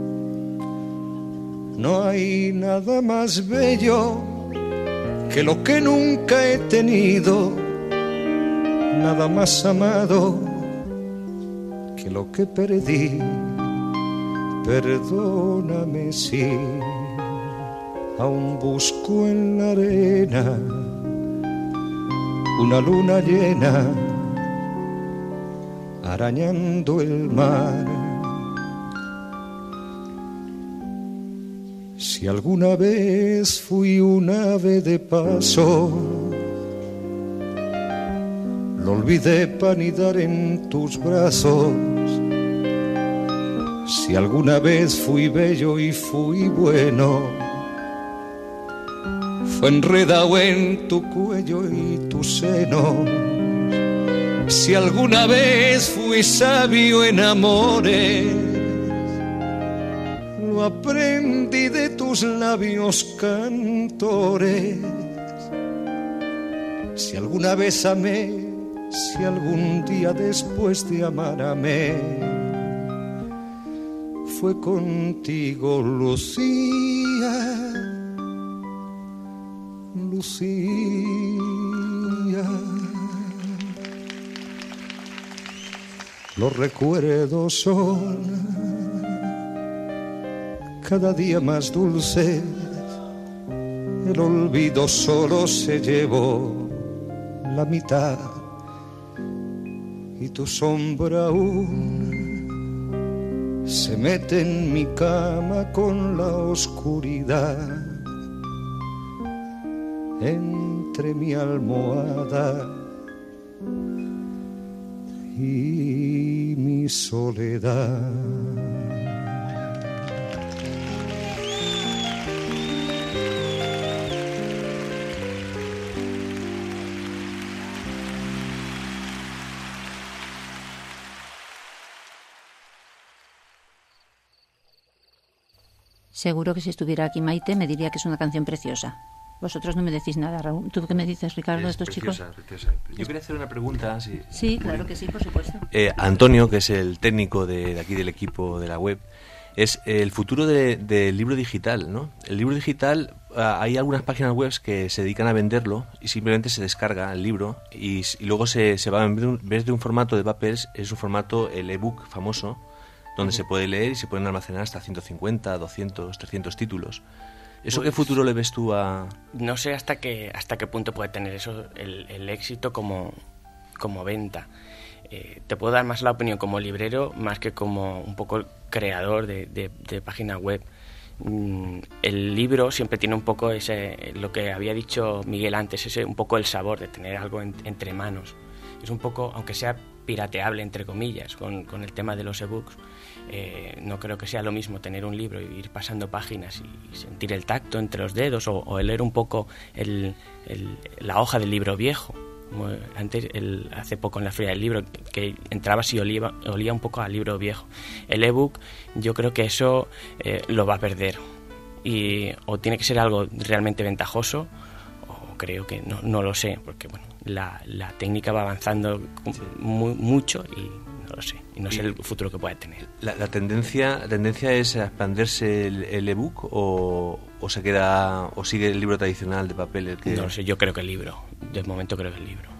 No hay nada más bello que lo que nunca he tenido, nada más amado que lo que perdí. Perdóname si aún busco en la arena una luna llena arañando el mar. Si alguna vez fui un ave de paso, lo olvidé para anidar en tus brazos. Si alguna vez fui bello y fui bueno, fue enredado en tu cuello y tu seno. Si alguna vez fui sabio en amores, lo aprendí de tus labios cantores. Si alguna vez amé, si algún día después de amar amé, fue contigo, Lucía, Lucía. Los recuerdos son cada día más dulces, el olvido solo se llevó la mitad y tu sombra aún se mete en mi cama con la oscuridad entre mi almohada y mi soledad. Seguro que si estuviera aquí Maite me diría que es una canción preciosa. Vosotros no me decís nada, Raúl. ¿Tú qué me dices, Ricardo, de estos preciosa, chicos? Preciosa. Yo quería hacer una pregunta. Si, sí, claro que sí, por supuesto. Eh, Antonio, que es el técnico de, de aquí del equipo de la web, es el futuro del de, de libro digital, ¿no? El libro digital, uh, hay algunas páginas web que se dedican a venderlo y simplemente se descarga el libro y, y luego se, se va, en vez de un formato de papel, es un formato, el ebook famoso, donde uh-huh. se puede leer y se pueden almacenar hasta ciento cincuenta, doscientos, trescientos títulos. ¿Eso pues, qué futuro le ves tú a...? No sé hasta qué, hasta qué punto puede tener eso el, el éxito como, como venta. Eh, te puedo dar más la opinión como librero más que como un poco el creador de, de, de página web. Mm, el libro siempre tiene un poco ese, lo que había dicho Miguel antes, ese un poco el sabor de tener algo en, entre manos. Es un poco, aunque sea pirateable entre comillas, con, con el tema de los ebooks, eh, no creo que sea lo mismo tener un libro y ir pasando páginas y sentir el tacto entre los dedos o, o leer un poco el, el, la hoja del libro viejo. Antes, el, hace poco en la feria del libro, que entrabas y olía, olía un poco al libro viejo. El ebook, yo creo que eso eh, lo va a perder. Y o tiene que ser algo realmente ventajoso, o creo que no, no lo sé, porque bueno, la, la técnica va avanzando muy, mucho y no lo sé, y no sé el futuro que pueda tener. ¿La, la tendencia la tendencia es a expandirse el, el ebook o, o se queda o sigue el libro tradicional de papel? El que... No lo sé, yo creo que el libro, de momento creo que el libro.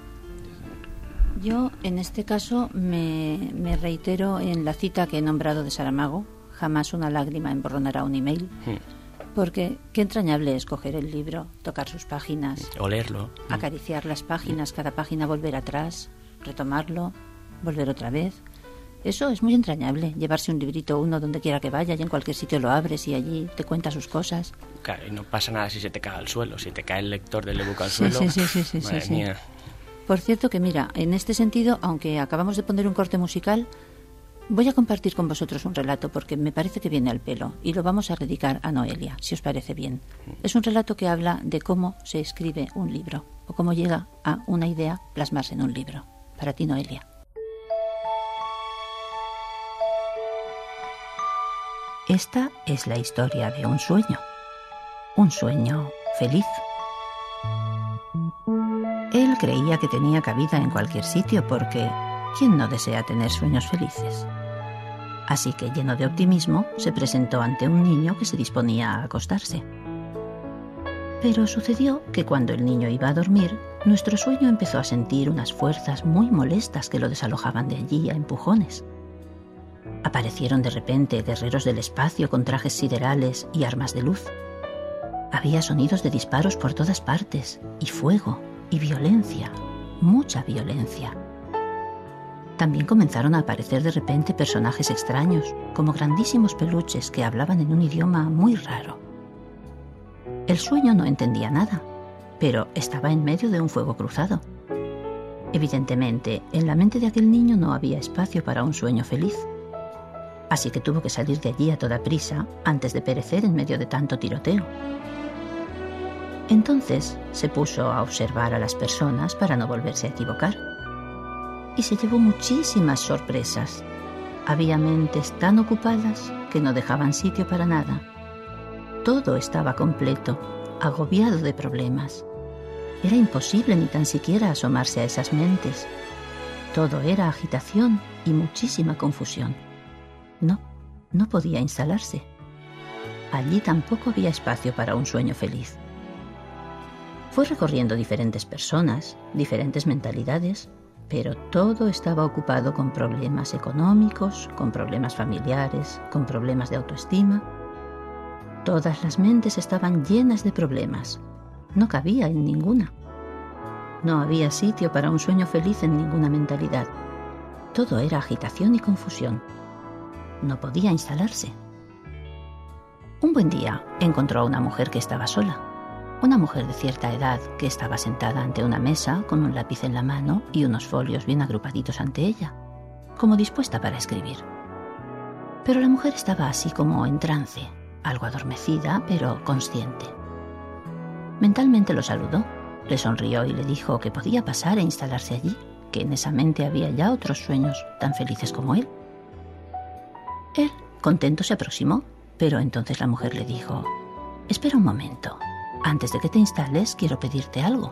Yo, en este caso, me, me reitero en la cita que he nombrado de Saramago: jamás una lágrima emborronará un email. Hmm. Porque qué entrañable es coger el libro, tocar sus páginas, olerlo, acariciar las páginas, cada página volver atrás, retomarlo, volver otra vez. Eso es muy entrañable, llevarse un librito uno donde quiera que vaya y en cualquier sitio lo abres y allí te cuenta sus cosas. Claro, y no pasa nada si se te cae al suelo, si te cae el lector del ebook al sí, suelo. Sí, sí, sí, sí, madre sí, mía. Sí. Por cierto que mira, en este sentido, aunque acabamos de poner un corte musical, voy a compartir con vosotros un relato porque me parece que viene al pelo y lo vamos a dedicar a Noelia, si os parece bien. Es un relato que habla de cómo se escribe un libro o cómo llega a una idea plasmarse en un libro. Para ti, Noelia. Esta es la historia de un sueño, un sueño feliz. Él creía que tenía cabida en cualquier sitio porque ¿quién no desea tener sueños felices? Así que, lleno de optimismo, se presentó ante un niño que se disponía a acostarse. Pero sucedió que cuando el niño iba a dormir, nuestro sueño empezó a sentir unas fuerzas muy molestas que lo desalojaban de allí a empujones. Aparecieron de repente guerreros del espacio con trajes siderales y armas de luz. Había sonidos de disparos por todas partes, y fuego, y violencia, mucha violencia. También comenzaron a aparecer de repente personajes extraños, como grandísimos peluches que hablaban en un idioma muy raro. El sueño no entendía nada, pero estaba en medio de un fuego cruzado. Evidentemente, en la mente de aquel niño no había espacio para un sueño feliz. Así que tuvo que salir de allí a toda prisa antes de perecer en medio de tanto tiroteo. Entonces se puso a observar a las personas para no volverse a equivocar. Y se llevó muchísimas sorpresas. Había mentes tan ocupadas que no dejaban sitio para nada. Todo estaba completo, agobiado de problemas. Era imposible ni tan siquiera asomarse a esas mentes. Todo era agitación y muchísima confusión. No, no podía instalarse. Allí tampoco había espacio para un sueño feliz. Fue recorriendo diferentes personas, diferentes mentalidades, pero todo estaba ocupado con problemas económicos, con problemas familiares, con problemas de autoestima. Todas las mentes estaban llenas de problemas. No cabía en ninguna. No había sitio para un sueño feliz en ninguna mentalidad. Todo era agitación y confusión. No podía instalarse. Un buen día encontró a una mujer que estaba sola. Una mujer de cierta edad que estaba sentada ante una mesa con un lápiz en la mano y unos folios bien agrupaditos ante ella, como dispuesta para escribir. Pero la mujer estaba así como en trance, algo adormecida, pero consciente. Mentalmente lo saludó, le sonrió y le dijo que podía pasar e instalarse allí, que en esa mente había ya otros sueños tan felices como él. Él, contento, se aproximó, pero entonces la mujer le dijo: «Espera un momento. Antes de que te instales, quiero pedirte algo».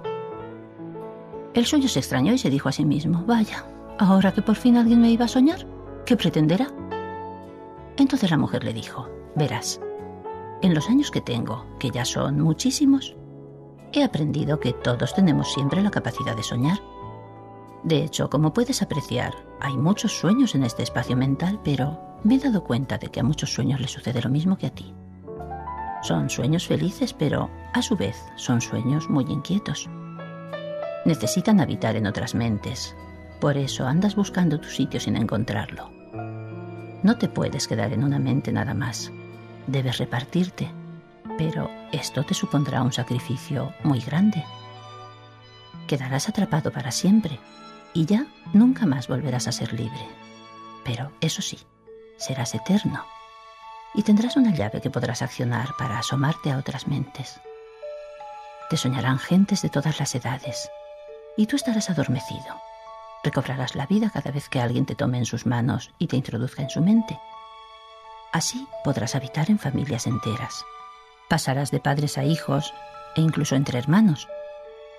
El sueño se extrañó y se dijo a sí mismo: «Vaya, ahora que por fin alguien me iba a soñar, ¿qué pretenderá?». Entonces la mujer le dijo: «Verás, en los años que tengo, que ya son muchísimos, he aprendido que todos tenemos siempre la capacidad de soñar. De hecho, como puedes apreciar, hay muchos sueños en este espacio mental, pero me he dado cuenta de que a muchos sueños les sucede lo mismo que a ti. Son sueños felices, pero a su vez son sueños muy inquietos. Necesitan habitar en otras mentes. Por eso andas buscando tu sitio sin encontrarlo. No te puedes quedar en una mente nada más. Debes repartirte, pero esto te supondrá un sacrificio muy grande. Quedarás atrapado para siempre y ya nunca más volverás a ser libre. Pero eso sí, serás eterno. Y tendrás una llave que podrás accionar para asomarte a otras mentes. Te soñarán gentes de todas las edades, y tú estarás adormecido. Recobrarás la vida cada vez que alguien te tome en sus manos y te introduzca en su mente. Así podrás habitar en familias enteras. Pasarás de padres a hijos, e incluso entre hermanos,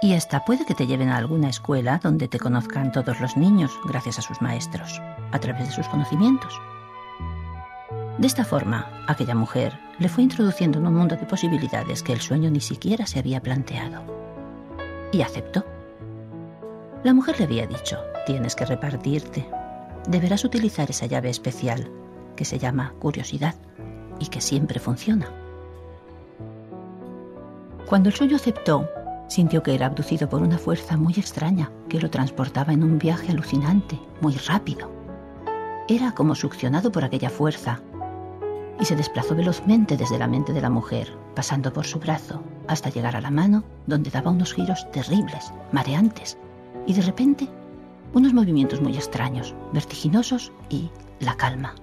Y hasta puede que te lleven a alguna escuela donde te conozcan todos los niños gracias a sus maestros, a través de sus conocimientos. De esta forma, aquella mujer le fue introduciendo en un mundo de posibilidades que el sueño ni siquiera se había planteado. Y aceptó. La mujer le había dicho, tienes que repartirte. Deberás utilizar esa llave especial que se llama curiosidad y que siempre funciona. Cuando el sueño aceptó, sintió que era abducido por una fuerza muy extraña que lo transportaba en un viaje alucinante, muy rápido. Era como succionado por aquella fuerza y se desplazó velozmente desde la mente de la mujer, pasando por su brazo hasta llegar a la mano, donde daba unos giros terribles, mareantes, y de repente unos movimientos muy extraños, vertiginosos y la calma.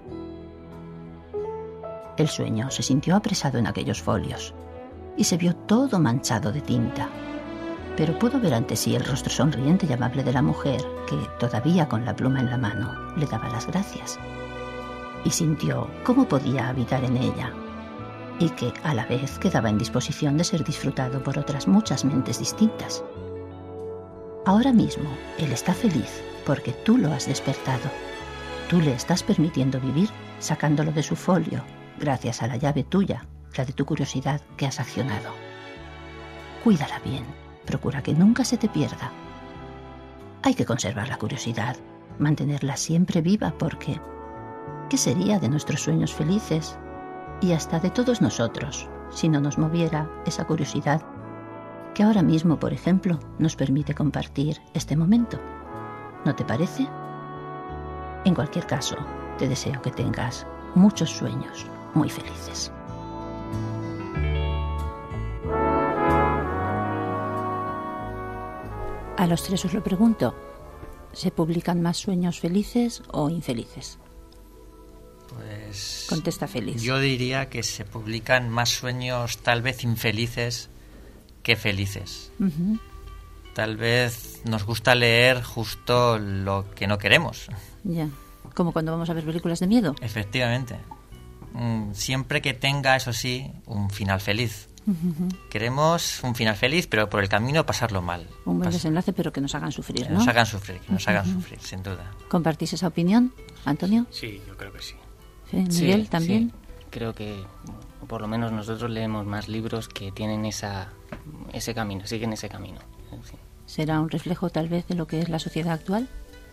El sueño se sintió apresado en aquellos folios y se vio todo manchado de tinta, pero pudo ver ante sí el rostro sonriente y amable de la mujer que, todavía con la pluma en la mano, le daba las gracias. Y sintió cómo podía habitar en ella y que a la vez quedaba en disposición de ser disfrutado por otras muchas mentes distintas. Ahora mismo él está feliz porque tú lo has despertado. Tú le estás permitiendo vivir sacándolo de su folio gracias a la llave tuya, la de tu curiosidad que has accionado. Cuídala bien, procura que nunca se te pierda. Hay que conservar la curiosidad, mantenerla siempre viva porque ¿qué sería de nuestros sueños felices y hasta de todos nosotros si no nos moviera esa curiosidad que ahora mismo, por ejemplo, nos permite compartir este momento? ¿No te parece? En cualquier caso, te deseo que tengas muchos sueños muy felices. A los tres os lo pregunto. ¿Se publican más sueños felices o infelices? Pues... Contesta feliz. Yo diría que se publican más sueños tal vez infelices que felices. Uh-huh. Tal vez nos gusta leer justo lo que no queremos. Ya, como cuando vamos a ver películas de miedo. Efectivamente. Mm, siempre que tenga, eso sí, un final feliz. Uh-huh. Queremos un final feliz, pero por el camino pasarlo mal. Un buen Pas- desenlace, pero que nos hagan sufrir, que ¿no? nos hagan sufrir, que nos hagan Uh-huh. sufrir, sin duda. ¿Compartís esa opinión, Antonio? Sí, yo creo que sí. ¿Sí? ¿Miguel Sí, también? sí. Creo que o por lo menos nosotros leemos más libros que tienen esa ese camino, siguen ese camino. Sí, ¿Será un reflejo tal vez de lo que es la sociedad actual?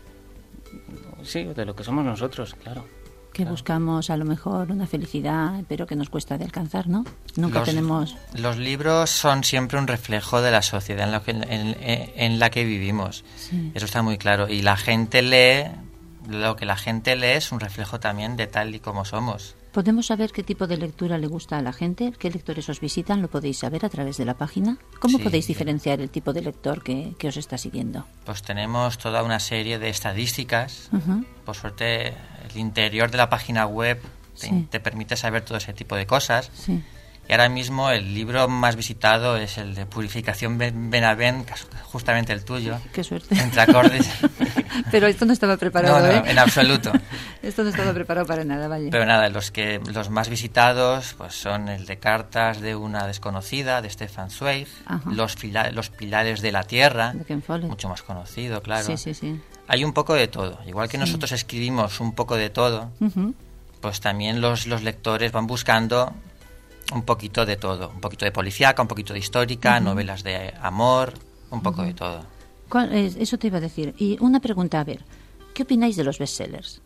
sí, de lo que somos nosotros, claro. Que claro. buscamos a lo mejor una felicidad, pero que nos cuesta de alcanzar, ¿no? Nunca Los- tenemos... Los libros son siempre un reflejo de la sociedad en la que, en, en la que vivimos. Sí. Eso está muy claro. Y la gente lee, lo que la gente lee es un reflejo también de tal y como somos. ¿Podemos saber qué tipo de lectura le gusta a la gente? ¿Qué lectores os visitan? ¿Lo podéis saber a través de la página? ¿Cómo Sí, podéis sí. diferenciar el tipo de lector que, que os está siguiendo? Pues tenemos toda una serie de estadísticas. Ujú. Por suerte, el interior de la página web te, Sí. te permite saber todo ese tipo de cosas. Sí. Y ahora mismo el libro más visitado es el de Purificación Ben- Benavent, que es justamente el tuyo. Qué suerte. Entre acordes. Pero esto no estaba preparado, No, no, ¿eh? en absoluto. Esto no estaba preparado para nada, vaya. Pero nada, los que los más visitados pues son el de Cartas de una desconocida, de Stefan Zweig, Ajá. los, fila- los Pilares de la Tierra, De Ken Follett. mucho más conocido, claro. Sí, sí, sí. Hay un poco de todo. Igual que Sí. nosotros escribimos un poco de todo, Ujú. pues también los, los lectores van buscando un poquito de todo. Un poquito de policíaca, un poquito de histórica, Ujú. novelas de amor, un poco de todo. ¿Cuál es? Eso te iba a decir. Y una pregunta, a ver. ¿Qué opináis de los bestsellers?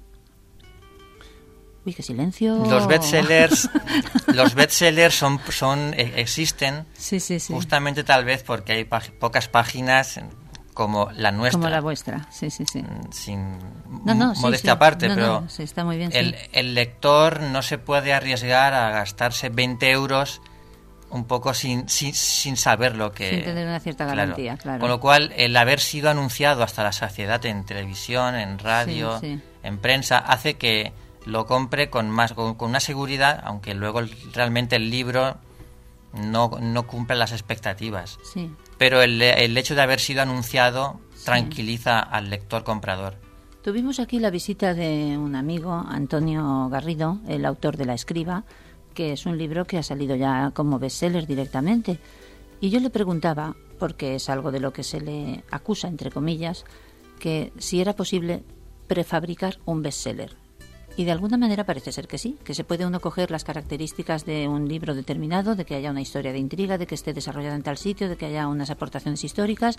Uy, qué silencio. Los bestsellers, los bestsellers son, son, eh, existen Sí, sí, sí. justamente tal vez porque hay pag- pocas páginas como la nuestra. Como la vuestra, sí, sí, sí. Sin No, no, sí, modestia sí. aparte, No, pero no, sí, está muy bien, el, sí. el lector no se puede arriesgar a gastarse veinte euros un poco sin, sin, sin saber lo que... Sin tener una cierta garantía, claro. Con lo cual, el haber sido anunciado hasta la saciedad en televisión, en radio, Sí, sí. en prensa, hace que lo compre con más con, con una seguridad, aunque luego el- realmente el libro no, no cumple las expectativas. Sí. Pero el, el hecho de haber sido anunciado tranquiliza al lector comprador. Tuvimos aquí la visita de un amigo, Antonio Garrido, el autor de La Escriba, que es un libro que ha salido ya como bestseller directamente. Y yo le preguntaba, porque es algo de lo que se le acusa, entre comillas, que si era posible prefabricar un bestseller. Y de alguna manera parece ser que sí, que se puede uno coger las características de un libro determinado, de que haya una historia de intriga, de que esté desarrollada en tal sitio, de que haya unas aportaciones históricas,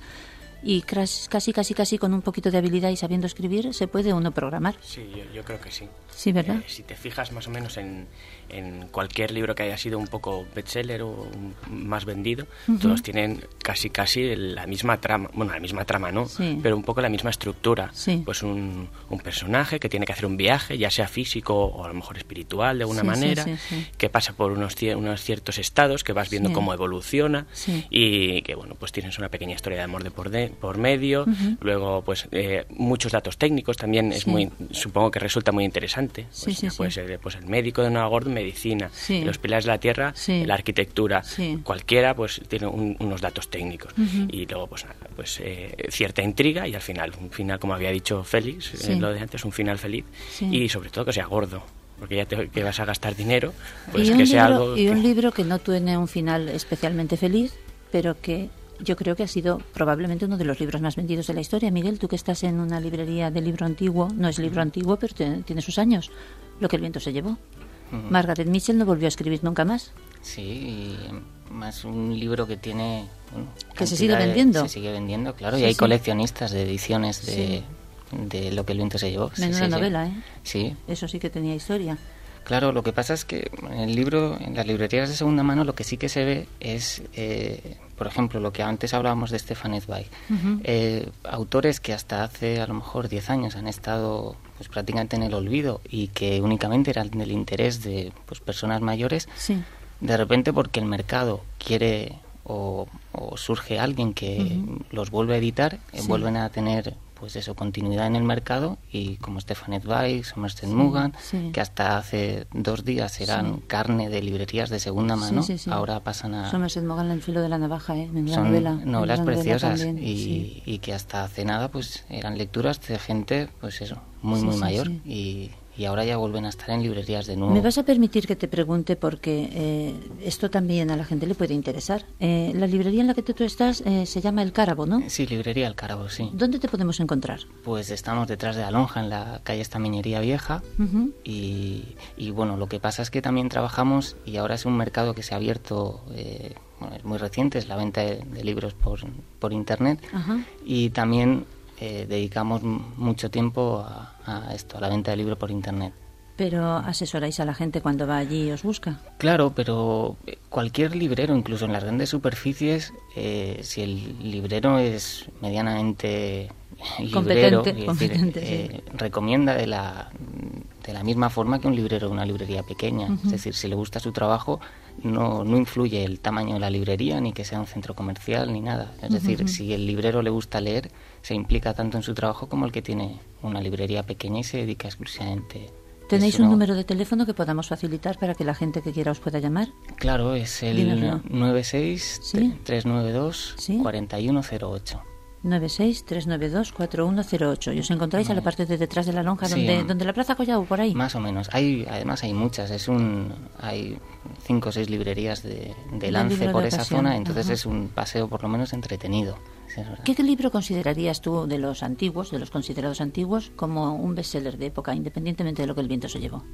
y casi, casi, casi con un poquito de habilidad y sabiendo escribir se puede uno programar. Sí, yo, yo creo que sí. Sí, ¿verdad? Eh, si te fijas más o menos en, en cualquier libro que haya sido un poco bestseller o un, más vendido, uh-huh. todos tienen casi, casi la misma trama. Bueno, la misma trama no, sí. pero un poco la misma estructura. Sí. Pues un, un personaje que tiene que hacer un viaje, ya sea físico o a lo mejor espiritual de alguna sí, manera, sí, sí, sí. que pasa por unos, unos ciertos estados, que vas viendo sí. cómo evoluciona sí. y que, bueno, pues tienes una pequeña historia de amor de por, de, por medio. Uh-huh. Luego, pues, eh, muchos datos técnicos también es sí. muy, supongo que resulta muy interesante. Sí, pues, sí, puede sí. ser pues, el médico de Nueva Gordo, medicina, sí. los pilares de la tierra, sí. la arquitectura, sí. cualquiera pues tiene un, unos datos técnicos. Uh-huh. Y luego, pues, nada, pues eh, cierta intriga y al final, un final, como había dicho Félix, sí. eh, lo de antes, un final feliz sí. y sobre todo que sea gordo. Porque ya te, que vas a gastar dinero, pues y que un sea libro, algo... Y que... un libro que no tiene un final especialmente feliz, pero que yo creo que ha sido probablemente uno de los libros más vendidos de la historia. Miguel, tú que estás en una librería de libro antiguo, no es libro antiguo, pero te, tiene sus años, Lo que el viento se llevó. Uh-huh. Margaret Mitchell no volvió a escribir nunca más. Sí, y más un libro que tiene... Bueno, que se sigue vendiendo. Se sigue vendiendo, claro, sí, y hay sí. coleccionistas de ediciones de... Sí. de Lo que el viento se llevó. Menuda sí, novela, sí. ¿eh? Sí. Eso sí que tenía historia. Claro, lo que pasa es que en el libro, en las librerías de segunda mano, lo que sí que se ve es, eh, por ejemplo, lo que antes hablábamos de Stefan Zweig, uh-huh. eh, autores que hasta hace a lo mejor diez años han estado pues prácticamente en el olvido y que únicamente eran del interés de pues personas mayores, sí. de repente porque el mercado quiere o, o surge alguien que uh-huh. los vuelve a editar, eh, sí. vuelven a tener pues eso, continuidad en el mercado, y como Stefan Zweig, Somerset sí, Maugham, sí. que hasta hace dos días eran sí. carne de librerías de segunda mano, sí, sí, sí. ahora pasan a... Somerset Maugham, El filo de la navaja, ¿eh? Son novela, novelas preciosas también, y, sí. y que hasta hace nada pues eran lecturas de gente, pues eso, muy sí, muy sí, mayor, sí. y... y ahora ya vuelven a estar en librerías de nuevo. Me vas a permitir que te pregunte, porque eh, esto también a la gente le puede interesar. Eh, la librería en la que tú estás eh, se llama El Cárabo, ¿no? Sí, librería El Cárabo, sí. ¿Dónde te podemos encontrar? Pues estamos detrás de Alonja, en la calle Estamiñería Vieja, uh-huh. y, y bueno, lo que pasa es que también trabajamos, y ahora es un mercado que se ha abierto, eh, bueno, es muy reciente, es la venta de, de libros por, por internet, uh-huh. y también... Eh, dedicamos mucho tiempo a, a esto, a la venta de libros por internet. Pero asesoráis a la gente cuando va allí y os busca. Claro, pero cualquier librero, incluso en las grandes superficies, eh, si el librero es medianamente librero, competente, es competente, decir, sí. eh, recomienda de la, de la misma forma que un librero de una librería pequeña. Uh-huh. Es decir, si le gusta su trabajo, no, no influye el tamaño de la librería, ni que sea un centro comercial, ni nada. Es decir, uh-huh. si el librero le gusta leer, se implica tanto en su trabajo como el que tiene una librería pequeña y se dedica exclusivamente. ¿Tenéis un número de teléfono que podamos facilitar para que la gente que quiera os pueda llamar? Claro, es el nueve seis, ¿sí? tres nueve dos, ¿sí? cuatro uno cero ocho. nueve seis, tres nueve dos, cuatro uno cero ocho. ¿Y os encontráis a la parte de detrás de la lonja, sí, donde, donde la Plaza Collao, por ahí? Más o menos. Hay, además hay muchas. Es un, hay cinco o seis librerías de, de lance por de esa zona, entonces uh-huh. es un paseo por lo menos entretenido. ¿Qué libro considerarías tú de los antiguos, de los considerados antiguos, como un bestseller de época, independientemente de lo que el viento se llevó?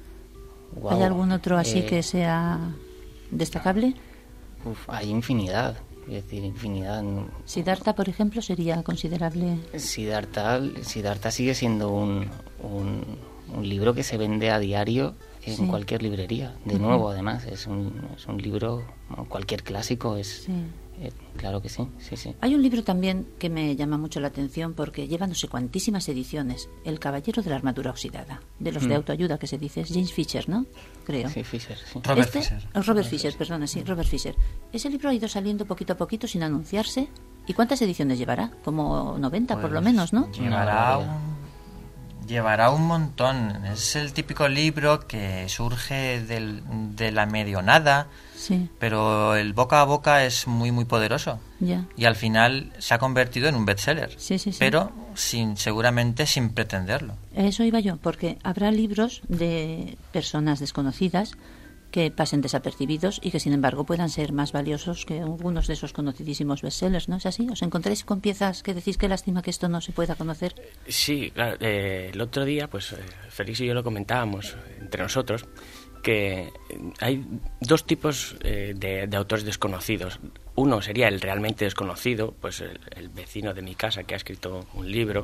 Wow. ¿Hay algún otro así eh, que sea destacable? Uf, hay infinidad. Es decir, infinidad. Siddhartha, por ejemplo, sería considerable. Siddhartha, Siddhartha sigue siendo un, un, un libro que se vende a diario en sí. cualquier librería. De uh-huh. nuevo, además, es un, es un libro, cualquier clásico es. Sí. Eh, claro que sí, sí, sí. Hay un libro también que me llama mucho la atención porque lleva no sé cuantísimas ediciones. El Caballero de la Armadura Oxidada, de los mm. de autoayuda que se dice, es James Fisher, ¿no? Creo. Sí, Fisher, sí. Robert este, Fisher. Robert, Robert Fisher, perdona, sí, Robert Fisher. Ese libro ha ido saliendo poquito a poquito sin anunciarse. ¿Y cuántas ediciones llevará? Como noventa pues por lo menos, ¿no? Llevará un... Llevará un montón. Es el típico libro que surge del, de la medionada, sí. pero el boca a boca es muy muy poderoso. Ya. Y al final se ha convertido en un bestseller, sí, sí, sí. pero sin seguramente sin pretenderlo. Eso iba yo, porque habrá libros de personas desconocidas que pasen desapercibidos y que sin embargo puedan ser más valiosos que algunos de esos conocidísimos bestsellers, ¿no es así? ¿Os encontráis con piezas que decís qué lástima que esto no se pueda conocer? Sí, claro, eh, el otro día, pues eh, Félix y yo lo comentábamos entre nosotros, que hay dos tipos eh, de, de autores desconocidos. Uno sería el realmente desconocido, pues el, el vecino de mi casa que ha escrito un libro,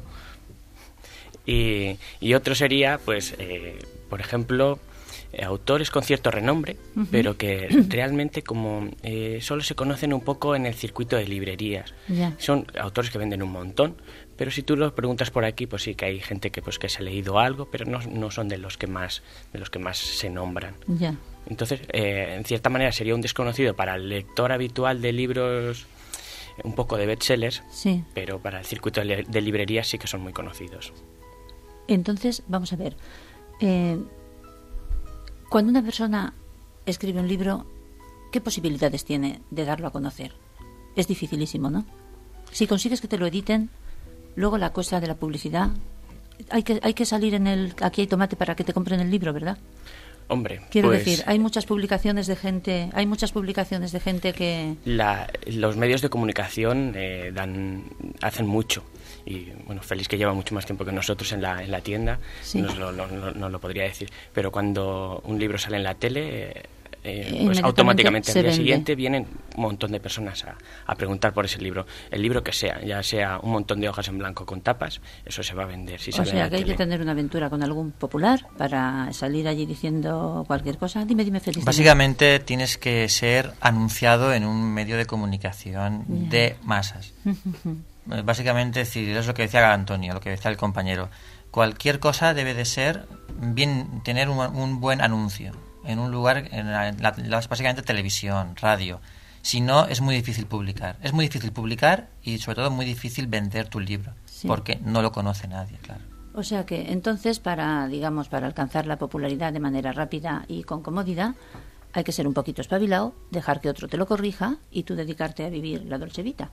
y, y otro sería, pues, eh, por ejemplo, eh, autores con cierto renombre, uh-huh. pero que realmente como eh, solo se conocen un poco en el circuito de librerías. Yeah. Son autores que venden un montón, pero si tú lo preguntas por aquí, pues sí que hay gente que pues que se ha leído algo, pero no, no son de los que más de los que más se nombran. Yeah. Entonces, eh, en cierta manera sería un desconocido para el lector habitual de libros, un poco de bestsellers, sí. pero para el circuito de, de librerías sí que son muy conocidos. Entonces, vamos a ver, eh, cuando una persona escribe un libro, ¿qué posibilidades tiene de darlo a conocer? Es dificilísimo, ¿no? Si consigues que te lo editen, luego la cosa de la publicidad, hay que hay que salir en el aquí hay tomate para que te compren el libro, ¿verdad? Hombre, quiero pues, decir, hay muchas publicaciones de gente, hay muchas publicaciones de gente que la, los medios de comunicación eh, dan hacen mucho. Y bueno, Félix, que lleva mucho más tiempo que nosotros en la en la tienda, sí. nos lo, no, no, no lo podría decir. Pero cuando un libro sale en la tele, eh, eh, pues automáticamente al día vende. siguiente vienen un montón de personas a, a preguntar por ese libro. El libro que sea, ya sea un montón de hojas en blanco con tapas, eso se va a vender. Si o sale sea, en la que hay tele. que tener una aventura con algún popular para salir allí diciendo cualquier cosa. Dime, dime, Félix. Básicamente tienes que ser anunciado en un medio de comunicación yeah. de masas. Básicamente, decir, es lo que decía Antonio, lo que decía el compañero. Cualquier cosa debe de ser bien, tener un, un buen anuncio en un lugar, en la, en la, básicamente televisión, radio. Si no, es muy difícil publicar. Es muy difícil publicar y sobre todo muy difícil vender tu libro, sí. porque no lo conoce nadie, claro. O sea que entonces para, digamos, para alcanzar la popularidad de manera rápida y con comodidad, hay que ser un poquito espabilado, dejar que otro te lo corrija y tú dedicarte a vivir la dolce vita.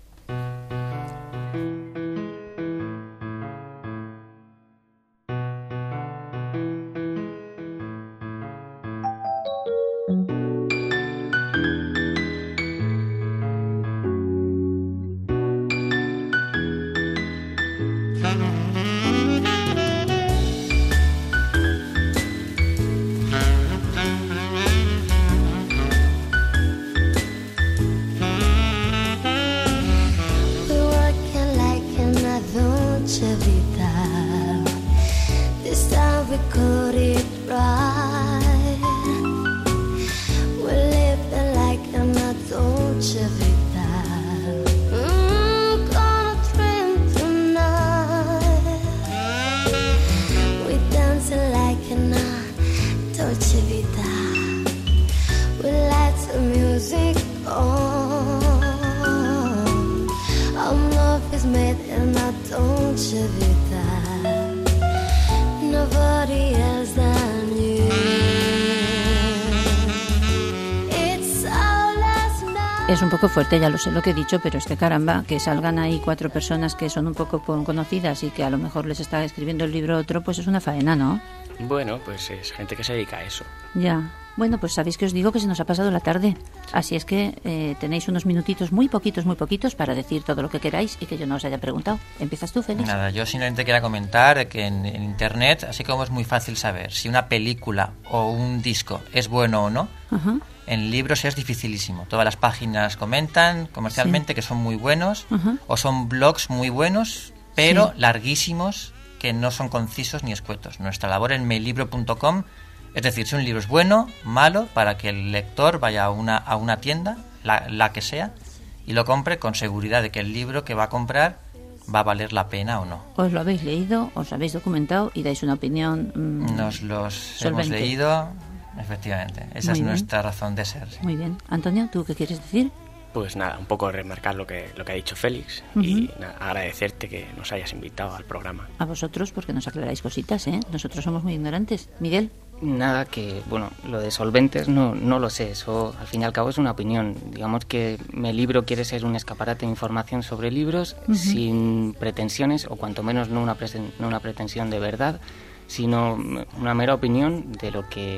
Es un poco fuerte, ya lo sé lo que he dicho, pero es que caramba, que salgan ahí cuatro personas que son un poco conocidas y que a lo mejor les está escribiendo el libro otro, pues es una faena, ¿no? Bueno, pues es gente que se dedica a eso. Ya. Bueno, pues sabéis que os digo que se nos ha pasado la tarde. Así es que eh, tenéis unos minutitos muy poquitos, muy poquitos para decir todo lo que queráis y que yo no os haya preguntado. ¿Empiezas tú, Félix? Nada, yo simplemente quería comentar que en, en Internet, así como es muy fácil saber si una película o un disco es bueno o no, uh-huh. en libros es dificilísimo. Todas las páginas comentan comercialmente sí. que son muy buenos uh-huh. o son blogs muy buenos, pero sí. larguísimos, que no son concisos ni escuetos. Nuestra labor en mailibro punto com, es decir, si un libro es bueno, malo, para que el lector vaya a una, a una tienda, la, la que sea, y lo compre con seguridad de que el libro que va a comprar va a valer la pena o no. Os lo habéis leído, os habéis documentado y dais una opinión mmm, Nos los solvente. Hemos leído, efectivamente. Esa Muy es bien. Nuestra razón de ser. Sí. Muy bien. Antonio, ¿tú qué quieres decir? Pues nada, un poco remarcar lo que lo que ha dicho Félix uh-huh. y nada, agradecerte que nos hayas invitado al programa. A vosotros, porque nos aclaráis cositas, ¿eh? Nosotros somos muy ignorantes. Miguel. Nada, que bueno, lo de solventes no, no lo sé, eso al fin y al cabo es una opinión. Digamos que mi libro quiere ser un escaparate de información sobre libros uh-huh. sin pretensiones, o cuanto menos no una, presen- no una pretensión de verdad, sino una mera opinión de lo que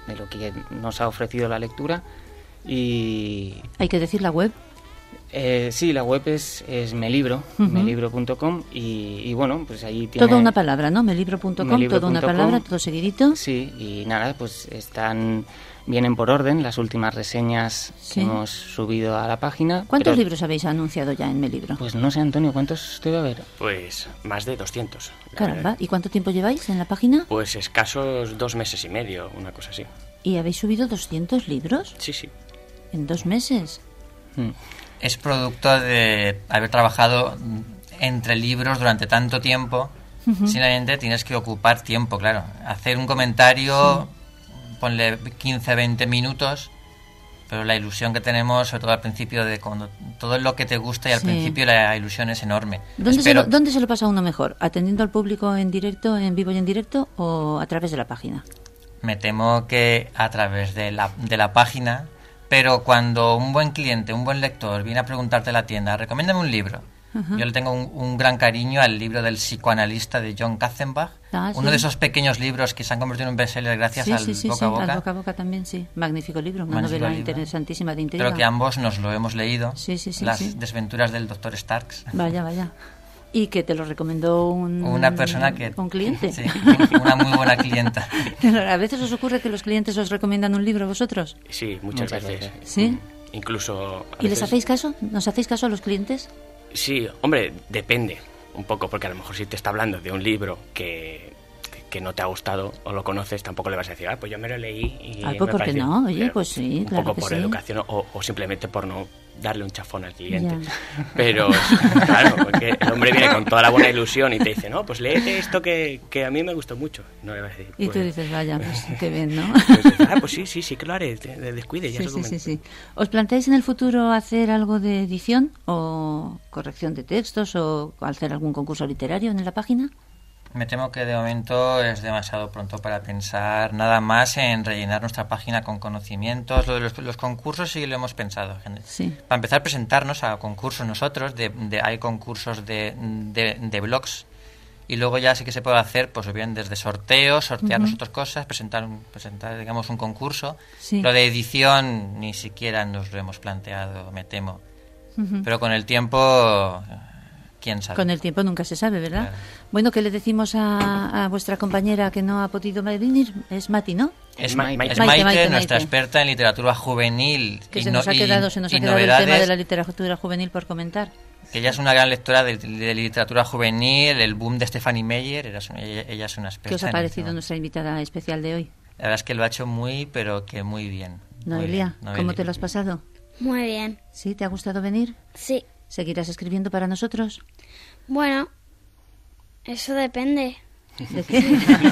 de lo que nos ha ofrecido la lectura. Y hay que decir la web. Eh, sí, la web es, es melibro, uh-huh. melibro punto com y, y bueno, pues ahí tiene... Todo una palabra, ¿no? melibro punto com, toda una palabra, todo seguidito. Sí, y nada, pues están... Vienen por orden las últimas reseñas sí. que hemos subido a la página. ¿Cuántos pero, libros habéis anunciado ya en Melibro? Pues no sé, Antonio, ¿cuántos debe haber? Pues más de doscientos. Caramba, ¿y cuánto tiempo lleváis en la página? Pues escasos dos meses y medio, una cosa así. ¿Y habéis subido doscientos libros? Sí, sí. ¿En dos meses? Mm. Es producto de haber trabajado entre libros durante tanto tiempo. Uh-huh. Simplemente tienes que ocupar tiempo, claro. Hacer un comentario... Sí. Ponle quince, veinte minutos, pero la ilusión que tenemos, sobre todo al principio, de cuando todo es lo que te gusta y al sí. principio la ilusión es enorme. ¿Dónde, Espero... se lo, ¿Dónde se lo pasa a uno mejor? ¿Atendiendo al público en directo, en vivo y en directo, o a través de la página? Me temo que a través de la, de la página, pero cuando un buen cliente, un buen lector viene a preguntarte a la tienda, recomiéndame un libro. Uh-huh. Yo le tengo un, un gran cariño al libro del psicoanalista de John Katzenbach, ah, uno sí. de esos pequeños libros que se han convertido en un bestseller gracias sí, al sí, sí, boca sí, a boca. Al boca a boca también, sí. Magnífico libro, una Magnífico novela libro. interesantísima de intriga. Creo que ambos nos lo hemos leído, sí, sí, sí, Las sí. desventuras del doctor Starks. Vaya, vaya. Y que te lo recomendó un... Una persona que... Un cliente. Sí, una muy buena clienta. ¿A veces os ocurre que los clientes os recomiendan un libro a vosotros? Sí, muchas, muchas veces. veces. ¿Sí? Incluso... ¿Y veces... les hacéis caso? ¿Nos hacéis caso a los clientes? Sí, hombre, depende un poco, porque a lo mejor si te está hablando de un libro que, que no te ha gustado o lo conoces, tampoco le vas a decir, ah, pues yo me lo leí y ah, pues me ¿por pareció... qué no? Oye, Pero pues sí, un claro poco que por sí. educación o, o simplemente por no darle un chafón al cliente. Ya. Pero, claro, porque el hombre viene con toda la buena ilusión y te dice, no, pues léete esto que, que a mí me gustó mucho. No le vas a decir, y pues, tú dices, vaya, pues qué bien, ¿no? Pues, ah, pues sí, sí, sí que lo haré, de descuide, ya sí, se sí, sí, sí. ¿Os planteáis en el futuro hacer algo de edición o corrección de textos o hacer algún concurso literario en la página? Me temo que de momento es demasiado pronto para pensar nada más en rellenar nuestra página con conocimientos. Lo de los, los concursos sí lo hemos pensado. Sí. Para empezar a presentarnos a concursos nosotros, de, de, hay concursos de, de, de blogs y luego ya sí que se puede hacer, pues bien desde sorteos, sortear uh-huh. nosotros cosas, presentar, presentar digamos un concurso. Sí. Lo de edición ni siquiera nos lo hemos planteado, me temo. Uh-huh. Pero con el tiempo... ¿Quién sabe? Con el tiempo nunca se sabe, ¿verdad? Claro. Bueno, ¿qué le decimos a, a vuestra compañera que no ha podido venir? Es Mati, ¿no? Es, Ma- Maite, es Maite, Maite, nuestra Maite. experta en literatura juvenil. Que y se nos no, ha quedado, se nos ha quedado el tema de la literatura juvenil por comentar. Que ella es una gran lectora de, de literatura juvenil, el boom de Stephanie Meyer, ella, ella, ella es una experta. ¿Qué os ha parecido nuestra invitada especial de hoy? La verdad es que lo ha hecho muy, pero que muy bien. Noelia, muy bien. ¿Cómo te lo has pasado? Muy bien. ¿Sí? ¿Te ha gustado venir? Sí. ¿Seguirás escribiendo para nosotros? Bueno, eso depende. ¿De qué?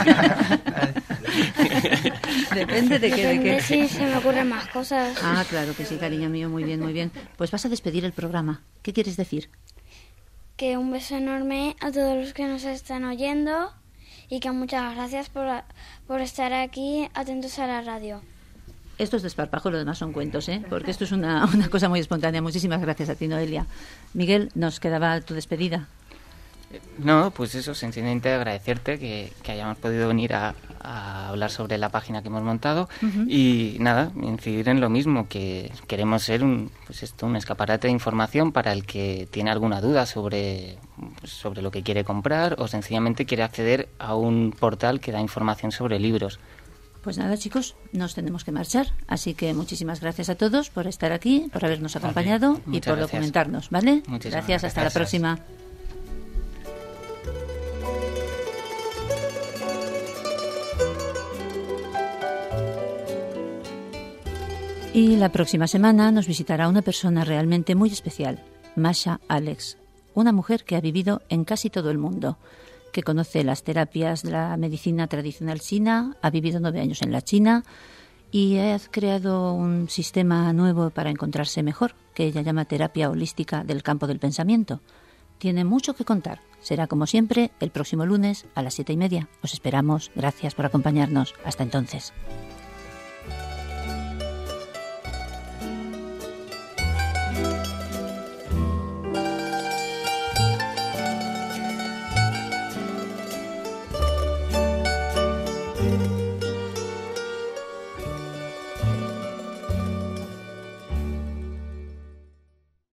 Depende de qué. Depende de qué. si se me ocurren más cosas. Ah, claro que sí, cariño mío, muy bien, muy bien. Pues vas a despedir el programa. ¿Qué quieres decir? Que un beso enorme a todos los que nos están oyendo y que muchas gracias por, por estar aquí atentos a la radio. Esto es desparpajo, lo demás son cuentos, ¿eh? Porque esto es una, una cosa muy espontánea. Muchísimas gracias a ti, Noelia. Miguel, nos quedaba tu despedida. No, pues eso, sencillamente agradecerte que, que hayamos podido venir a, a hablar sobre la página que hemos montado uh-huh. y nada, incidir en lo mismo, que queremos ser un, pues esto, un escaparate de información para el que tiene alguna duda sobre, sobre lo que quiere comprar o sencillamente quiere acceder a un portal que da información sobre libros. Pues nada, chicos, nos tenemos que marchar. Así que muchísimas gracias a todos por estar aquí, por habernos acompañado vale. y por gracias. documentarnos, ¿vale? Muchísimas gracias, hasta gracias. la próxima. Y la próxima semana nos visitará una persona realmente muy especial, Masha Alex, una mujer que ha vivido en casi todo el mundo, que conoce las terapias de la medicina tradicional china, ha vivido nueve años en la China y ha creado un sistema nuevo para encontrarse mejor, que ella llama terapia holística del campo del pensamiento. Tiene mucho que contar. Será como siempre el próximo lunes a las siete y media. Os esperamos. Gracias por acompañarnos. Hasta entonces.